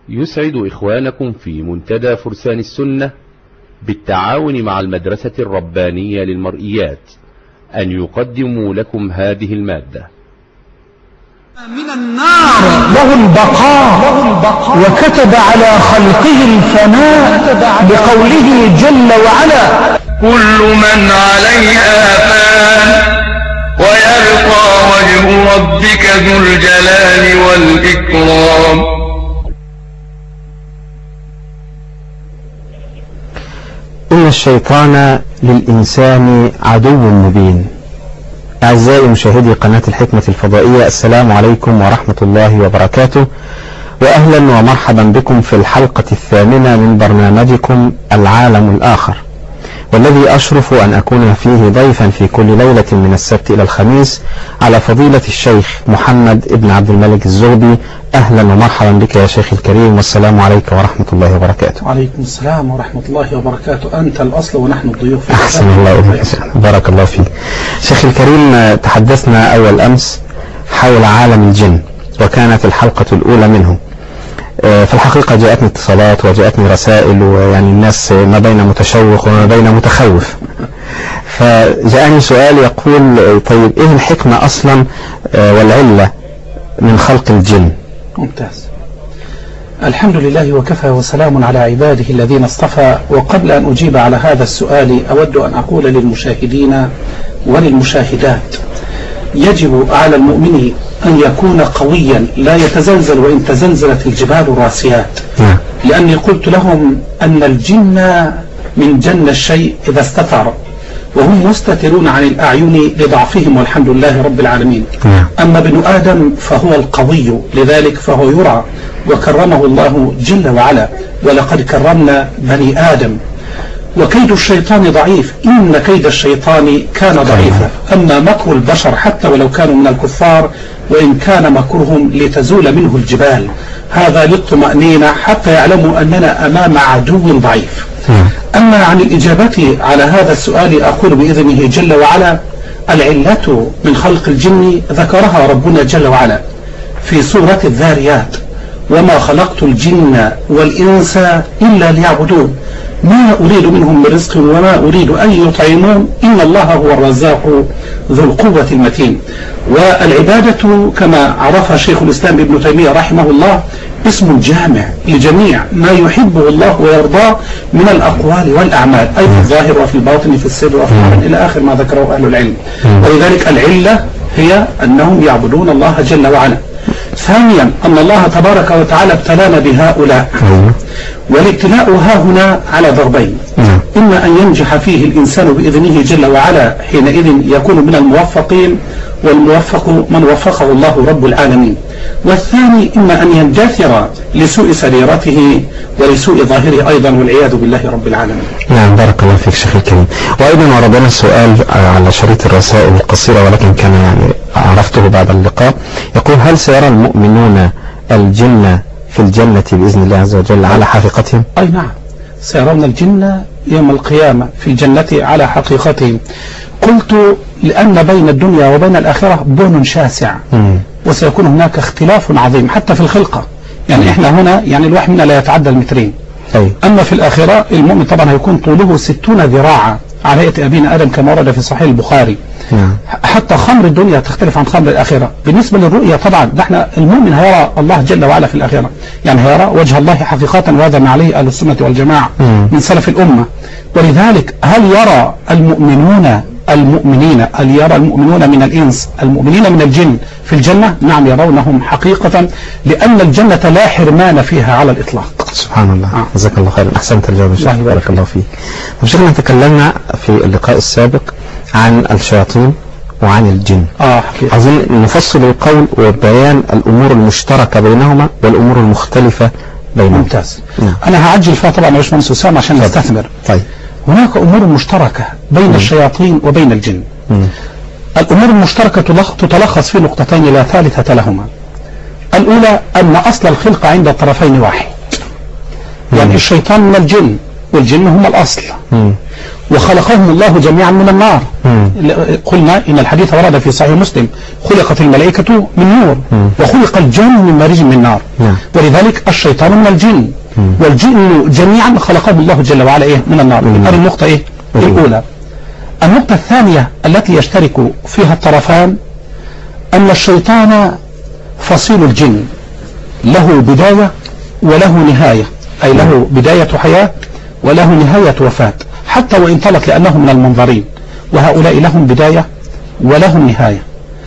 يسعد إخوانكم في منتدى فرسان السنة بالتعاون مع المدرسة الربانية للمرئيات أن يقدموا لكم هذه المادة. من النار له البقاء وكتب على خلقه الفناء بقوله جل وعلا: كل من عليها فان ويبقى وجه ربك ذو الجلال والإكرام. إن الشيطان للإنسان عدو مبين. أعزائي مشاهدي قناة الحكمة الفضائية، السلام عليكم ورحمة الله وبركاته، وأهلا ومرحبا بكم في الحلقة الثامنة من برنامجكم العالم الآخر، والذي أشرف أن أكون فيه ضيفا في كل ليلة من السبت إلى الخميس على فضيلة الشيخ محمد ابن عبد الملك الزغبي. أهلا ومرحبا بك يا شيخ الكريم، والسلام عليكم ورحمة الله وبركاته. وعليكم السلام ورحمة الله وبركاته. أنت الأصل ونحن الضيوف. أحسن الله إليك، بارك الله فيك. شيخ الكريم، تحدثنا أول أمس حول عالم الجن، وكانت الحلقة الأولى منه. في الحقيقة جاءتني اتصالات وجاءتني رسائل، ويعني الناس ما بين متشوق وما بين متخوف. فجاءني سؤال يقول: طيب إيه الحكمة أصلا والعلة من خلق الجن؟ ممتاز. الحمد لله وكفى وسلام على عباده الذين اصطفى. وقبل أن أجيب على هذا السؤال أود أن أقول للمشاهدين وللمشاهدات: يجب على المؤمن أن يكون قويا لا يتزلزل وإن تزلزلت الجبال الراسيات، لأني قلت لهم أن الجن من جن الشيء إذا استتر، وهم مستترون عن الأعين لضعفهم والحمد لله رب العالمين. أما ابن آدم فهو القوي، لذلك فهو يرعى وكرمه الله جل وعلا: ولقد كرمنا بني آدم. وكيد الشيطان ضعيف، إن كيد الشيطان كان ضعيفا. أما مكر البشر حتى ولو كانوا من الكفار، وإن كان مكرهم لتزول منه الجبال، هذا للطمأنينة حتى يعلموا أننا أمام عدو ضعيف. أما عن الإجابة على هذا السؤال أقول بإذنه جل وعلا: العلة من خلق الجن ذكرها ربنا جل وعلا في سورة الذاريات: وما خلقت الجن والإنس إلا ليعبدون ما أريد منهم من رزق وما أريد أن يطعمون إن الله هو الرزاق ذو القوة المتين. والعبادة كما عرفها شيخ الإسلام ابن تيمية رحمه الله اسم جامع لجميع ما يحبه الله ويرضاه من الأقوال والأعمال، أي في الظاهر وفي الباطن في السر وفي العلن إلى آخر ما ذكره أهل العلم. ولذلك العلة هي أنهم يعبدون الله جل وعلا. ثانيا أن الله تبارك وتعالى ابتلانا بهؤلاء، والابتلاء ها هنا على ضربين: إما أن ينجح فيه الإنسان بإذنه جل وعلا، حينئذ يكون من الموفقين، والموفق من وفقه الله رب العالمين. والثاني إما أن يندثر لسوء سريرته ولسوء ظاهره أيضا، والعياذ بالله رب العالمين. نعم، بارك الله فيك شيخ الكريم. وأيضا وردنا السؤال على شريط الرسائل القصيرة، ولكن كان يعني عرفته بعد اللقاء. يقول: هل سيرى المؤمنون الجن في الجنة بإذن الله عز وجل على حقيقتهم؟ أي نعم، سيرون الجن يوم القيامة في الجنة على حقيقتهم. قلت لأن بين الدنيا وبين الآخرة بون شاسع، وسيكون هناك اختلاف عظيم حتى في الخلقة. يعني إحنا هنا يعني الواحد منا لا يتعدى المترين. أما في الآخرة المؤمن طبعا هيكون طوله 60 ذراعا على هيئة أبينا آدم كما ورد في صحيح البخاري. حتى خمر الدنيا تختلف عن خمر الآخرة. بالنسبة للرؤية طبعا نحن المؤمن هيرى الله جل وعلا في الآخرة، يعني هيرى وجه الله حقيقة، وهذا ما عليه أهل السنة والجماعة من سلف الأمة. ولذلك هل يرى المؤمنين هل يرى المؤمنون من الإنس المؤمنين من الجن في الجنة؟ نعم، يرونهم حقيقة، لأن الجنة لا حرمان فيها على الإطلاق. سبحان الله. جزاك الله خيرا، أحسنت الجواب. بارك الله فيك. وشيخنا تكلمنا في اللقاء السابق عن الشياطين وعن الجن. عايزين نفصل القول وبيان الأمور المشتركة بينهما والأمور المختلفة بينهما. ممتاز. أنا هعجل فيها طبعا يا باشمهندس أسامة عشان نستثمر. طيب. هناك أمور مشتركة بين الشياطين وبين الجن. الأمور المشتركة تتلخص في نقطتين لا ثالثة لهما. الأولى أن أصل الخلق عند الطرفين واحد، يعني الشيطان من الجن والجن هم الأصل، وخلقهم الله جميعا من النار. قلنا إن الحديث ورد في صحيح مسلم: خلقت الملائكة من نور وخلق الجن من مارج من نار. ولذلك الشيطان من الجن، والجن جميعا خلقهم الله جل وعلا من النار. هذه النقطة الأولى. النقطة الثانية التي يشترك فيها الطرفان أن الشيطان فصيل الجن، له بداية وله نهاية، أي له بداية حياة وله نهاية وفاة، حتى وإن طلت لأنهم من المنظرين، وهؤلاء لهم بداية ولهم نهاية.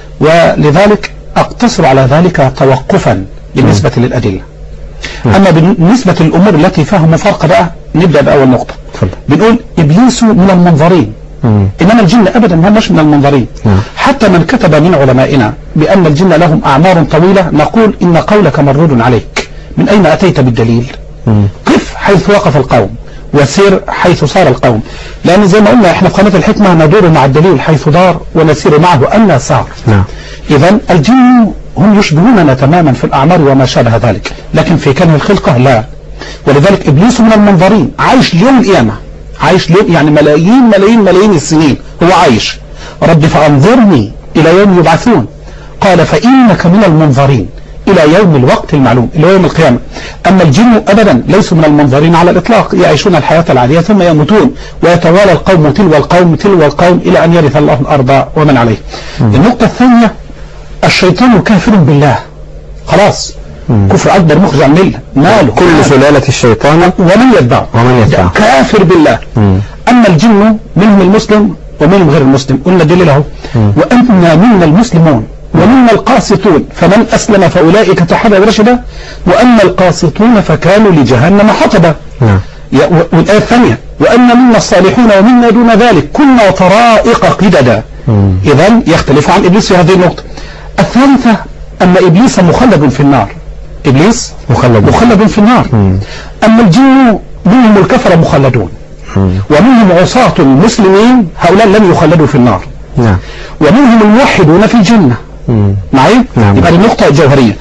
ولذلك أقتصر على ذلك توقفا بالنسبة للأدلة. أما بالنسبة للأمور التي فيها مفارقة بقى نبدأ بأول نقطة. بنقول إبليس من المنظرين، إنما الجن أبدا ما مش من المنظرين. حتى من كتب من علمائنا بأن الجن لهم أعمار طويلة نقول إن قولك مردود عليك. من أين أتيت بالدليل؟ قف حيث وقف القوم وسير حيث صار القوم، لأن زي ما قلنا إحنا في قناة الحكمة ندور مع الدليل حيث دار ونسير معه أن سار. إذن الجن هم يشبهوننا تماما في الأعمار وما شابه ذلك، لكن في كنه الخلقة لا. ولذلك إبليس من المنظرين، عايش اليوم القيامة، عايش اليوم يعني ملايين السنين هو عايش. رب فأنظرني إلى يوم يبعثون، قال فإنك من المنظرين إلى يوم الوقت المعلوم، إلى يوم القيامة. أما الجن أبدا ليسوا من المنظرين على الإطلاق، يعيشون الحياة العادية ثم يموتون، ويتوالى القوم تلو القوم إلى أن يرث الله الأرض ومن عليه. النقطة الثانية: الشيطان كافر بالله، خلاص كفر أكبر مخرج عن الملة، ماله كل سلالة الشيطان ومن يتبعه كافر بالله. أما الجن منهم المسلم ومنهم غير المسلم، قلنا دليله: وأنا منا المسلمون ومنا القاسطون فمن أسلم فأولئك تحروا رشدا وأما القاسطون فكانوا لجهنم حطبا. والآية الثانية: وأن منا الصالحون ومنا دون ذلك كنا طرائق قددا. إذن يختلف عن إبليس في هذه النقطة. الثالثة: أن إبليس مخلد في النار، إبليس مخلد في النار. أما الجن منهم الكفر مخلدون، ومنهم عصاة المسلمين هؤلاء لم يخلدوا في النار، ومنهم الموحدون في الجنة. معي؟ يبقى النقطة الجوهرية.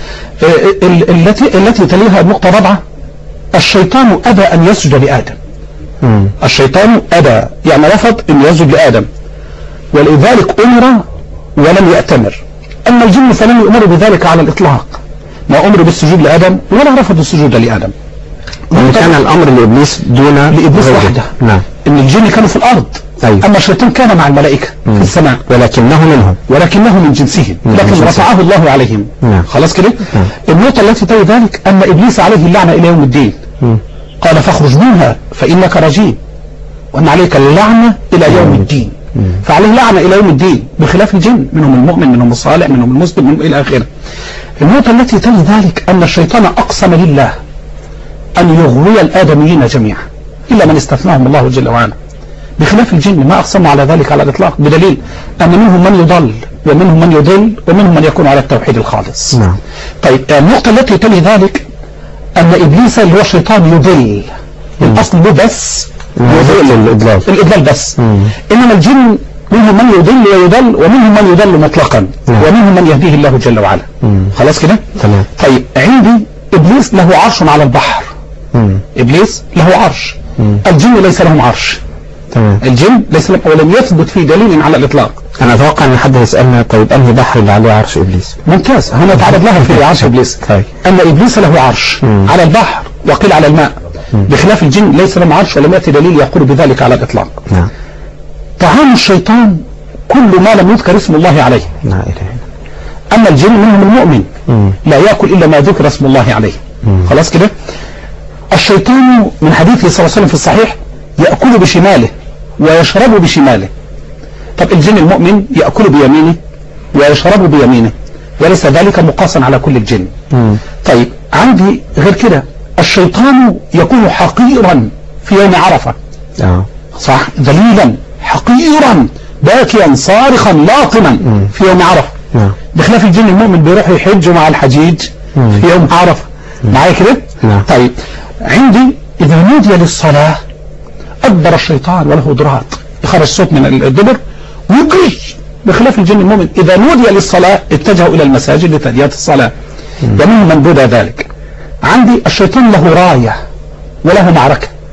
التي تليها النقطة الرابعة: الشيطان أبى أن يسجد لآدم. الشيطان أبى يعني رفض أن يسجد لآدم، ولذلك أمر ولم يأتمر. أما الجن فلم يؤمروا بذلك على الإطلاق، ما أمروا بالسجود لآدم ولا رفضوا السجود لآدم. كان الأمر لإبليس لإبليس وحده. إن الجن كانوا في الأرض، أما الشيطان كان مع الملائكة في السماء، ولكنه من جنسهم، لكن رفعه الله عليهم. خلاص كده. النقطة التي تلي ذلك: أن إبليس عليه اللعنة إلى يوم الدين، قال فاخرج منها فإنك رجيم وأن عليك اللعنة إلى يوم الدين. فعليه لعنة إلى يوم الدين، بخلاف الجن، منهم المؤمن منهم الصالح منهم المسلم منهم إلى آخره. النقطة التي تلي ذلك: أن الشيطان أقسم لله أن يغوي الآدميين جميعا إلا من استثناهم الله جل وعلا، بخلاف الجن ما أقسموا على ذلك على الإطلاق، بدليل أن منهم من يضل ومنهم من يضل ومنهم من يكون على التوحيد الخالص. طيب النقطة التي تلي ذلك: أن إبليس اللي هو الشيطان يضل، الأصل له بس الإضلال بس. إنما الجن منهم من يضل ويضل ومنهم من يضل مطلقا ومنهم من يهديه الله جل وعلا. خلاص كده؟ طيب عندي إبليس له عرش على البحر. إبليس له عرش، الجن ليس لهم عرش. الجن ليس لهم، ولم يثبت في دليل على الإطلاق. أنا أتوقع أن حد يسألنا: طيب أنهي بحر اللي عليه عرش إبليس؟ ممتاز، هنا تعرض لها في عرش إبليس. أن إبليس له عرش على البحر وقيل على الماء، بخلاف الجن ليس لهم عرش ولم يأتي دليل يقول بذلك على الإطلاق. طعام الشيطان كل ما لم يذكر اسم الله عليه. أما الجن منهم المؤمن لا يأكل إلا ما ذكر اسم الله عليه. خلاص كده. الشيطان من حديثه صلى الله عليه وسلم في الصحيح: يأكل بشماله ويشرب بشماله. طب الجن المؤمن يأكل بيمينه ويشرب بيمينه، وليس ذلك مقاسا على كل الجن. طيب عندي غير كده: الشيطان يكون حقيرا في يوم عرفة، صح، ذليلا حقيرا باكيا صارخا لاطما في يوم عرفة، بخلاف الجن المؤمن بيروح يحج مع الحجيج في يوم عرفة. معايا كده؟ طيب عندي إذا نودي للصلاة أدبر الشيطان وله ضراط، يخرج صوت من الدبر ويجري، بخلاف الجن المؤمن إذا نودي للصلاة اتجهوا إلى المساجد لتأدية الصلاة، ومنهم من بدا ذلك. عندي الشيطان له راية وله معركة،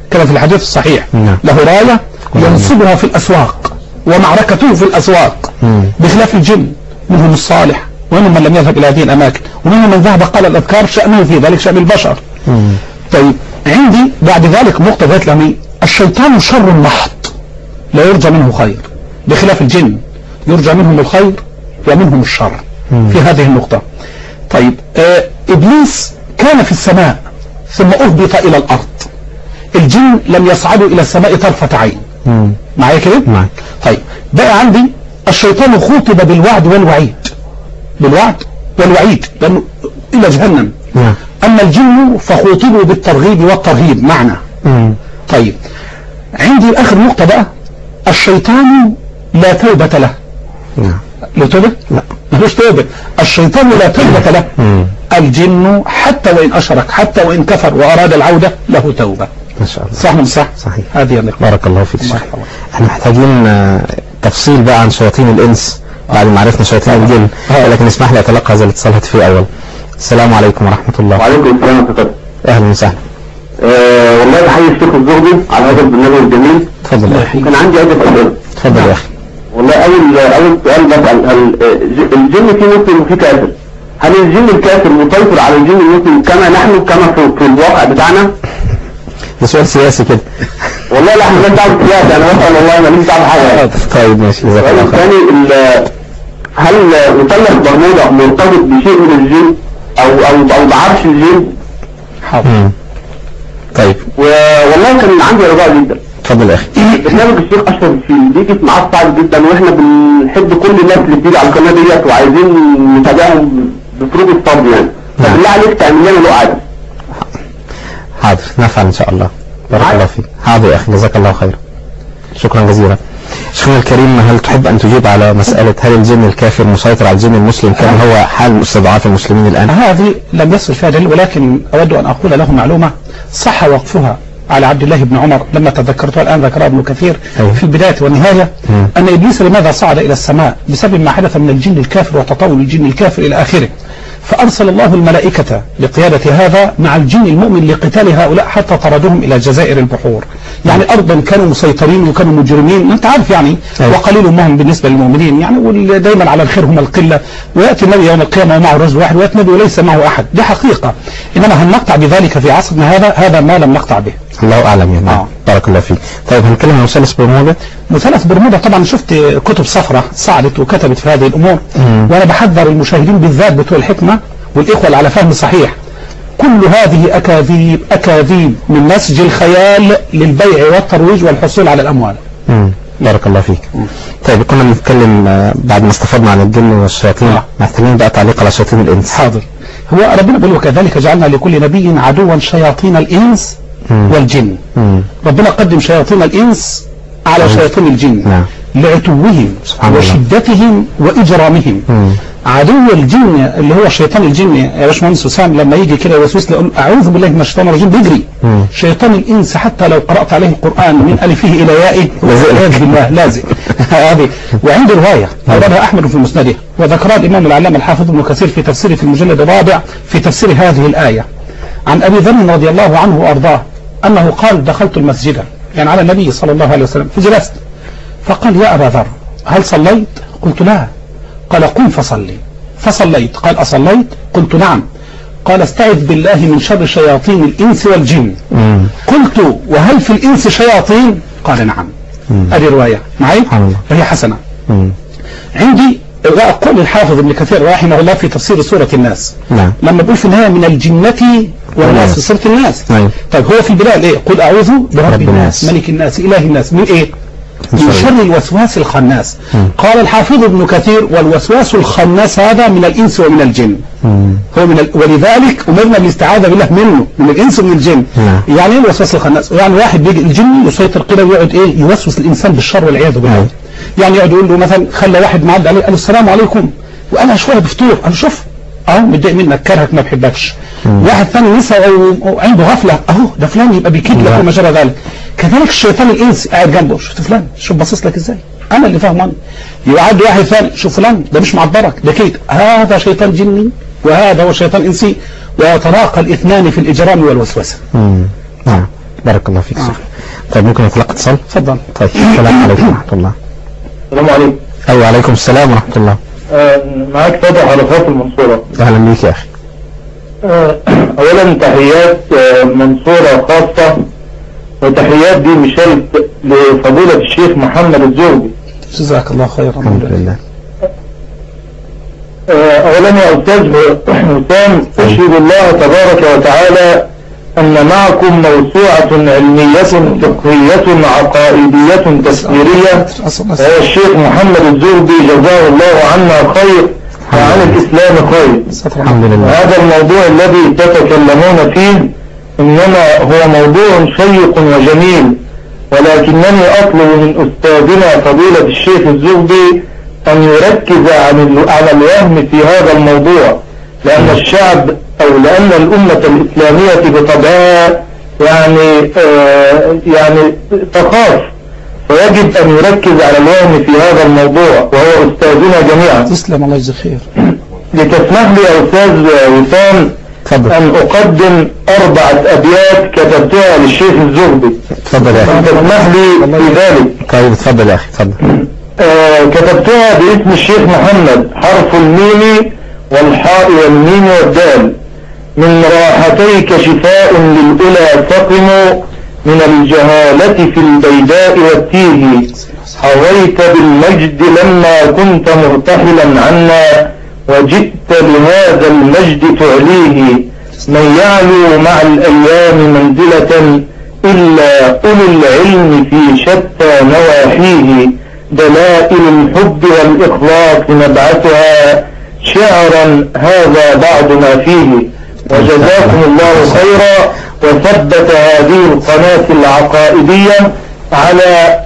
كما في الحديث الصحيح له راية ينصبها في الأسواق ومعركته في الأسواق، بخلاف الجن منهم الصالح ومنهم من لم يذهب إلى هذه الأماكن، ومنهم من ذهب قال الأذكار شأنه في ذلك شأن البشر. طيب عندي بعد ذلك نقطة ذات لمي الشيطان شر محض لا يرجى منه خير، بخلاف الجن يرجى منهم الخير ومنهم الشر في هذه النقطة. طيب إبليس كان في السماء ثم أهبط إلى الأرض، الجن لم يصعدوا إلى السماء طرفة عين. معايا كده؟ معاك. طيب بقى عندي الشيطان خوطب بالوعد والوعيد، بالوعد والوعيد لأنه إلى جهنم. أما الجن فخوطبوا بالترغيب والترهيب معنى. طيب عندي آخر نقطة بقى، الشيطان لا توبة له. له توبة؟ لا ملوش توبة. الشيطان لا توبة له. الجن حتى وإن أشرك حتى وإن كفر وأراد العودة له توبة. ما شاء الله. صح من صح؟ صحيح. هذه النقطة. بارك الله فيك شيخ. احنا محتاجين تفصيل بقى عن شياطين الإنس بعد ما عرفنا شياطين الجن، لكن اسمح لي أتلقى هذا الاتصال الهاتفي الأول. السلام عليكم ورحمة الله. وعليكم السلام ورحمة الله. أهلا وسهلا. والله بحيي الشيخ الزغبي على هذا البرنامج الجميل. تفضل يا أخي. كان عندي عدة أسئلة. تفضل يا أخي. والله أول سؤال بسأل، هل الجن فيه مسلم وفيه كافر؟ هل الجن الكافر مسيطر على الجن المسلم كما نحن كما في الواقع بتاعنا؟ ده سؤال سياسي كده. والله لا احنا دعوة سياسي، أنا بسأل والله ماليش دعوة بحاجة. طيب ماشي. السؤال الثاني، هل مثلث برمودا مرتبط بشيء من الجن أو بعرش الجن؟ حاضر. طيب. والله كان عندي رجاء جدا. اتفضل يا اخي. برنامج الشيخ اشرف الفيل بيجي معاه صعب جدا، واحنا بنحب كل الناس اللي بتيجي على القناه ديت وعايزين نتابعهم بفروض الصبر يعني. فبالله عليك تعمل لنا له عادة. حاضر نفعل ان شاء الله. بارك الله فيك. حاضر يا اخي جزاك الله خير. شكرا جزيلا. شيخنا الكريم، هل تحب ان تجيب على مسألة هل الجن الكافر مسيطر على الجن المسلم كما هو حال مستضعف المسلمين الان؟ هذه لم يصل فيها دليل، ولكن اود ان اقول له معلومة صح وقفها على عبد الله بن عمر لما تذكرتها الآن ذكرها ابن كثير في البداية والنهاية، أن إبليس لماذا صعد إلى السماء؟ بسبب ما حدث من الجن الكافر وتطاول الجن الكافر إلى آخره، فأرسل الله الملائكة لقيادة هذا مع الجن المؤمن لقتال هؤلاء حتى طردوهم إلى جزائر البحور. يعني أرضا كانوا مسيطرين وكانوا مجرمين، أنت عارف يعني، وقليل منهم بالنسبة للمؤمنين يعني، ودايما على الخير هم القلة، ويأتي النبي يوم القيامة ومعه رجل واحد، ويأتي النبي وليس معه أحد، دي حقيقة. إنما هل نقطع بذلك في عصرنا هذا ما لم نقطع به. الله أعلم يعني. بارك الله فيك. طيب هنتكلم عن مثلث برمودا. مثلث برمودا طبعا شفت كتب صفرة صعدت وكتبت في هذه الأمور، وأنا بحذر المشاهدين بالذات بتوع الحكمة والإخوة اللي على فهم صحيح، كل هذه أكاذيب من نسج الخيال للبيع والترويج والحصول على الأموال. بارك الله فيك. طيب كنا بنتكلم بعد ما استفدنا عن الجن والشياطين، محتاجين بقى تعليق على شياطين الإنس. حاضر. هو ربنا بيقول وكذلك جعلنا لكل نبي عدوا شياطين الإنس والجن. ربنا قدم شياطين الإنس على شياطين الجن لعتوهم وشدتهم وإجرامهم. عدو الجن اللي هو شيطان الجن يا باشمهندس وسام لما يجي كده يوسوس يقول اعوذ بالله من الشيطان الرجيم بيجري. شيطان الانس حتى لو قرات عليه القران من الفه الى يائه والعياذ بالله لازم. هذه وعند روايه رواه احمد في مسنده وذكرها الامام العلامه الحافظ ابن كثير في تفسيره في المجلد الرابع في تفسير هذه الايه عن ابي ذر رضي الله عنه وارضاه انه قال دخلت المسجد يعني على النبي صلى الله عليه وسلم فجلست فقال يا ابا ذر هل صليت؟ قلت لا. قال قم فصلي فصليت. قال أصليت؟ قلت نعم. قال استعذ بالله من شر شياطين الإنس والجن. قلت وهل في الإنس شياطين؟ قال نعم. هذه رواية معي وهي حسنة. عندي قول الحافظ ابن كثير رحمه الله في تفسير سورة الناس لما بقول في النهاية من الجنة والناس في سورة الناس. طيب هو في البداية ايه؟ قل أعوذ برب الناس ملك الناس إله الناس من إيه؟ من شر الوسواس الخناس. قال الحافظ ابن كثير والوسواس الخناس هذا من الإنس ومن الجن. هو من ولذلك أمرنا بالاستعاذة بالله منه من الإنس ومن الجن. يعني ايه الوسواس الخناس؟ يعني واحد بيجي الجن يسيطر كده ويقعد ايه يوسوس الإنسان بالشر والعياذ بالله. يعني يقعد يقول له مثلا خلى واحد معدي عليه قال له السلام عليكم وانا شويه بفطور قال له شوف اهو متضايق منك كرهك ما بحبكش. واحد ثاني نسى وعنده غفله اهو ده فلان يبقى بيكيد لك وما شابه ذلك. كذلك الشيطان الانس قاعد جنبه شفت فلان شوف باصص لك ازاي انا اللي فاهم. يقعد واحد ثاني شوف فلان ده مش معبرك ده كيد. هذا شيطان جني وهذا هو شيطان انسي ويتراقى الاثنان في الاجرام والوسوسه. بارك الله فيك شيخ. طيب ممكن نتلقى اتصال؟ تفضل. طيب السلام عليكم ورحمة الله. السلام عليكم. أيوة عليكم السلام ورحمة الله. معاك فتح على خط المنصورة. أهلا بيك يا أخي. اولا تحيات منصورة خاصة، وتحيات دي مشارك لفضيلة الشيخ محمد الزوبي. جزاك الله خيرا. الحمد لله. اولا يا استاذ حسام، اشهد الله تبارك وتعالى ان معكم موسوعة علمية فقهية عقائدية تفسيرية، وهو الشيخ محمد الزوبي جزاه الله عنا خير وعن الإسلام خير. الحمد لله. هذا الموضوع الذي تتكلمون فيه إنما هو موضوع شيق وجميل، ولكنني أطلب من أستاذنا فضيلة الشيخ الزغبي أن يركز على الوهم في هذا الموضوع، لأن الشعب أو لأن الأمة الإسلامية بطبعها يعني تخاف، فيجب أن يركز على الوهم في هذا الموضوع، وهو أستاذنا جميعا. تسلم الله يجزيك خير. لتسمح لي يا أستاذ وسام أن أقدم 4 أبيات كتبتها للشيخ الزغبي. تفضل يا أخي. تسمح لي في ذلك. طيب تفضل يا أخي تفضل. كتبتها باسم الشيخ محمد، حرف الميم والحاء والميم والدال. من راحتيك شفاء للأولى سقم، من الجهالة في البيداء والتيه. حويت بالمجد لما كنت مرتحلا عنا، وجئت لهذا المجد تعليه. من يعلو مع الأيام منزلة إلا أولو العلم في شتى نواحيه. دلائل الحب والإخلاص نبعثها، شعرا هذا بعض ما فيه. وجزاكم الله خيرا، وثبت هذه القناة العقائدية على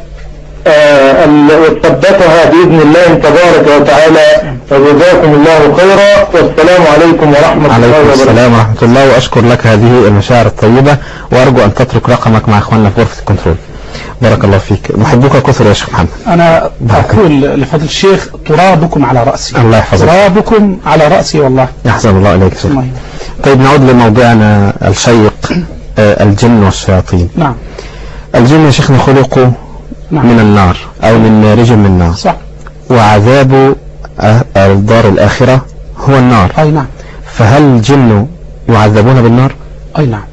وثبتها بإذن الله تبارك وتعالى، وجزاكم الله خيرا، والسلام عليكم ورحمة الله وبركاته. السلام ورحمة الله، وأشكر لك هذه المشاعر الطيبة، وأرجو أن تترك رقمك مع إخواننا في غرفة الكنترول. بارك الله فيك. محبوك كثر يا شيخ محمد. أنا أقول لفضل الشيخ ترابكم على رأسي. الله يحفظك. ترابكم على رأسي والله. يحسن الله إليك شيخ. طيب نعود لموضوعنا الشيق، الجن والشياطين. نعم. الجن يا شيخنا خلقوا من النار أو من مارج من النار. صح. وعذاب الدار الآخرة هو النار. أي نعم. فهل الجن يعذبون بالنار؟ أي نعم.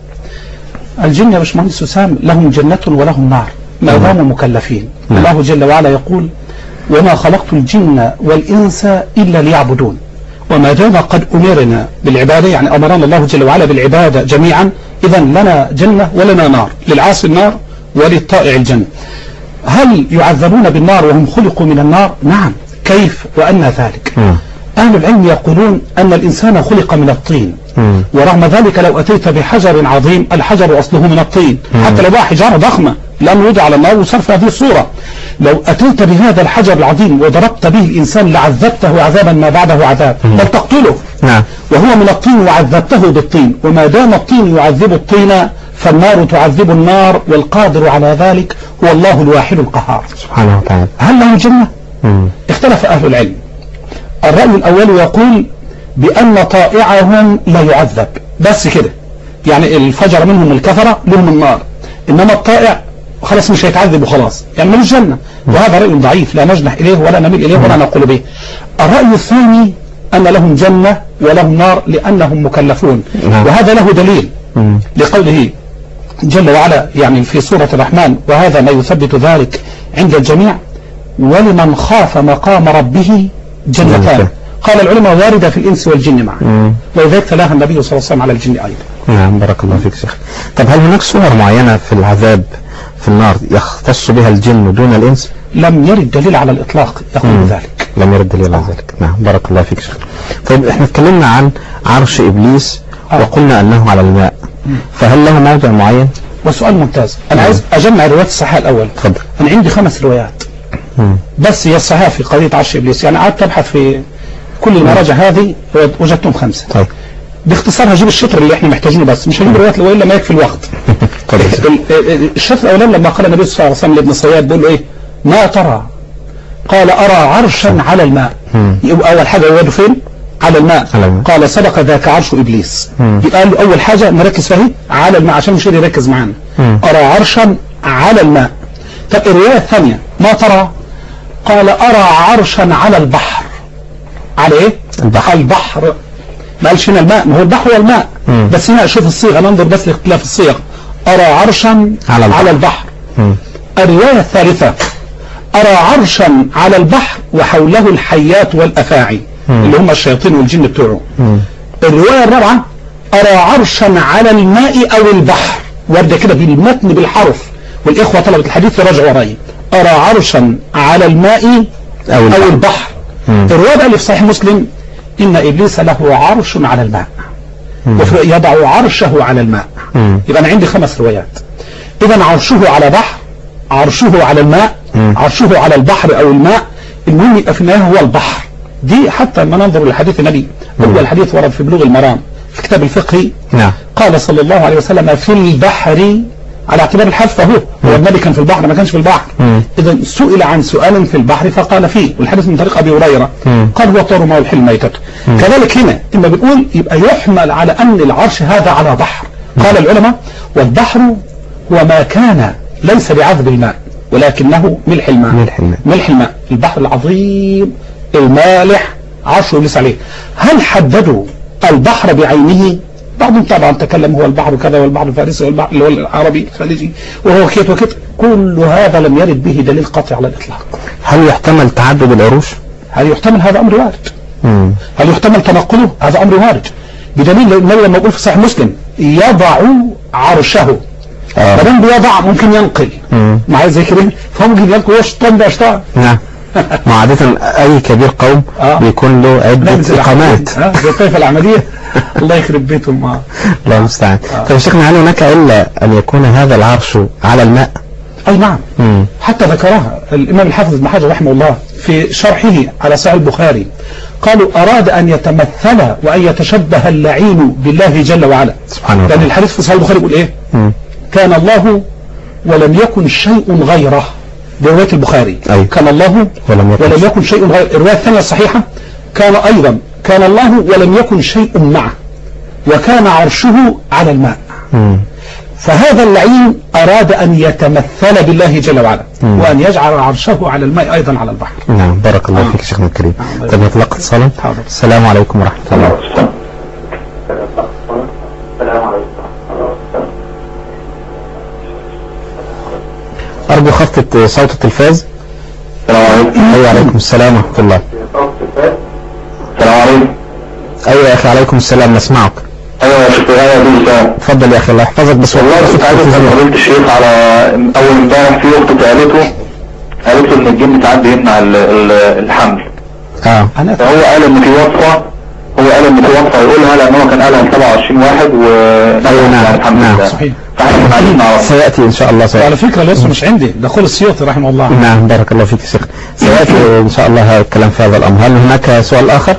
الجن يا باشمهندس وسام لهم جنة ولهم نار ما داموا مكلفين. الله جل وعلا يقول: وما خلقت الجن والإنس إلا ليعبدون. وما دام قد أمرنا بالعبادة، يعني أمرنا الله جل وعلا بالعبادة جميعا، إذا لنا جنة ولنا نار، للعاصي النار وللطائع الجنة. هل يعذبون بالنار وهم خلقوا من النار؟ نعم. كيف وأن ذلك؟ أهل العلم يقولون أن الإنسان خلق من الطين، ورغم ذلك لو أتيت بحجر عظيم، الحجر أصله من الطين، حتى لو بقى حجارة ضخمة لأنه يوضع على النار وصار في هذه الصورة، لو أتيت بهذا الحجر العظيم وضربت به الإنسان لعذبته عذابا ما بعده عذاب، بل تقتله. وهو من الطين وعذبته بالطين، وما دام الطين يعذب الطين فالنار تعذب النار، والقادر على ذلك هو الله الواحد القهار سبحانه وتعالى. هل له جنة؟ اختلف أهل العلم. الرأي الأول يقول بأن طائعهم لا يعذب، بس كده، يعني الفجر منهم الكفرة لهم النار، إنما الطائع خلاص مش هيتعذب وخلاص، يعني ملوش جنة. وهذا رأي ضعيف لا نجنح إليه ولا نميل إليه ولا نقول به. الرأي الثاني أن لهم جنة ولهم نار لأنهم مكلفون، وهذا له دليل لقوله جل وعلا يعني في سورة الرحمن: وهذا ما يثبت ذلك عند الجميع، ولمن خاف مقام ربه جنتان. قال العلماء: واردة في الإنس والجن معا، ولذلك تلاها النبي صلى الله عليه وسلم على الجن أيضا. نعم بارك الله فيك شيخ. طب هل هناك صور معينة في العذاب في النار يختص بها الجن دون الإنس؟ لم يرد دليل على الإطلاق يقول ذلك. لم يرد دليل على ذلك. نعم بارك الله فيك شيخ. طيب احنا اتكلمنا عن عرش إبليس وقلنا أنه على الماء، فهل له موضع معين؟ وسؤال ممتاز. أنا عايز أجمع روايات الصحيح الأول. تفضل. أنا عندي 5 روايات بس هي الصحيح في قضية عرش إبليس، يعني قعدت أبحث في كل المراجع هذه وجدتهم 5. طيب باختصار هجيب الشطر اللي احنا محتاجينه، بس مش هجيب روايات وإلا ما يكفي الوقت. الشطر الأولاني لما قال النبي صلى الله عليه وسلم لابن صياد بيقول له إيه؟ ما ترى؟ قال: أرى عرشا على الماء. يبقى أول حاجة يوجده فين؟ على الماء. قال سبق ذاك عرش إبليس. يبقى قال له أول حاجة نركز فيها على الماء عشان مش يركز معانا. أرى عرشا على الماء. طب الرواية الثانية ما ترى؟ قال أرى عرشا على البحر. على إيه؟ البحر. ما قالش هنا الماء، ما هو البحر والماء. بس هنا شوف الصيغة، ننظر بس لاختلاف الصيغ. أرى عرشا على البحر. الرواية الثالثة أرى عرشا على البحر وحوله الحيات والأفاعي اللي هم الشياطين والجن بتوعه. الرواية الرابعة أرى عرشا على الماء أو البحر، ورد كده بالمتن بالحرف، والإخوة طلبة الحديث يراجعوا وراي. أرى عرشا على الماء أو البحر. الرواية اللي في صحيح مسلم إن إبليس له عرش على الماء يضع عرشه على الماء. يبقى أنا عندي 5 روايات. إذا عرشه على بحر، عرشه على الماء، عرشه على البحر أو الماء، المهم يبقى في النهاية هو البحر. دي حتى لما ننظر للحديث النبي، أول الحديث ورد في بلوغ المرام في كتاب الفقه. قال صلى الله عليه وسلم في البحر، على اعتبار الحذف فهو النبي كان في البحر ما كانش في البحر. إذا سئل عن سؤال في البحر فقال فيه، والحديث من طريق أبي هريرة قال هو طور ماء الحل ميتته. كذلك هنا إما بنقول يبقى يحمل على أن العرش هذا على بحر. قال العلماء والبحر هو ما كان ليس بعذب الماء ولكنه ملح الماء. ملح الماء البحر العظيم المالح عرشه إبليس عليه. هل حددوا البحر بعينه؟ بعضهم طبعا تكلم هو البحر كذا والبحر الفارسي والبحر اللي هو العربي الخليجي وهو كيت وكيت، كل هذا لم يرد به دليل قاطع على الإطلاق. هل يحتمل تعدد العروش؟ هل يحتمل؟ هذا أمر وارد. هل يحتمل تنقله؟ هذا أمر وارد، بدليل النبي لما يقول في صحيح مسلم يضع عرشه، فلما بيضع ممكن ينقل معايا زي كده، فممكن ينقل وشطان بأشطان. نعم. ما عادة أي كبير قوم بيكون له عدة إقامات زي الطائفة العملية. الله يخرب بيتهم. الله المستعان. طيب شيخنا، هل هناك إلا أن يكون هذا العرش على الماء؟ أي نعم. حتى ذكرها الإمام الحافظ ابن حجر رحمه الله في شرحه على صحيح البخاري، قالوا أراد أن يتمثل وأن يتشبه اللعين بالله جل وعلا سبحانه وتعالى. لأن الحديث في صحيح البخاري يقول إيه؟ كان الله ولم يكن شيء غيره، برواية البخاري. كان الله ولم يكن شيء غيره. الرواية الثانية الصحيحة كان أيضا كان الله ولم يكن شيء معه وكان عرشه على الماء. فهذا اللعين أراد أن يتمثل بالله جل وعلا وأن يجعل عرشه على الماء أيضا على البحر. نعم. بارك الله فيك شيخنا الكريم. طيب نطلق اتصالا. السلام عليكم ورحمة الله. أرجو خفض صوت التلفاز. أيوة عليكم السلام ورحمة الله. السلام عليكم. أيوة يا أخي عليكم السلام، نسمعك. أيوة يا شيخ اتفضل يا أخي الله يحفظك. بس والله كنت عايز أسأل فضيلة الشيخ على أول امبارح في أخت قالت له إن الجن ساعات بيمنع الحمل. فهو قال إن في وصفة يقولها لأن هو كان قالها ل 27 واحد أيوة نعم صحيح. سيأتي إن شاء الله. على فكرة لسه مش عندي، ده قول السيوطي رحمه الله. نعم بارك الله فيك يا شيخ. سيأتي إن شاء الله هذا الكلام في هذا الأمر. هل هناك سؤال آخر؟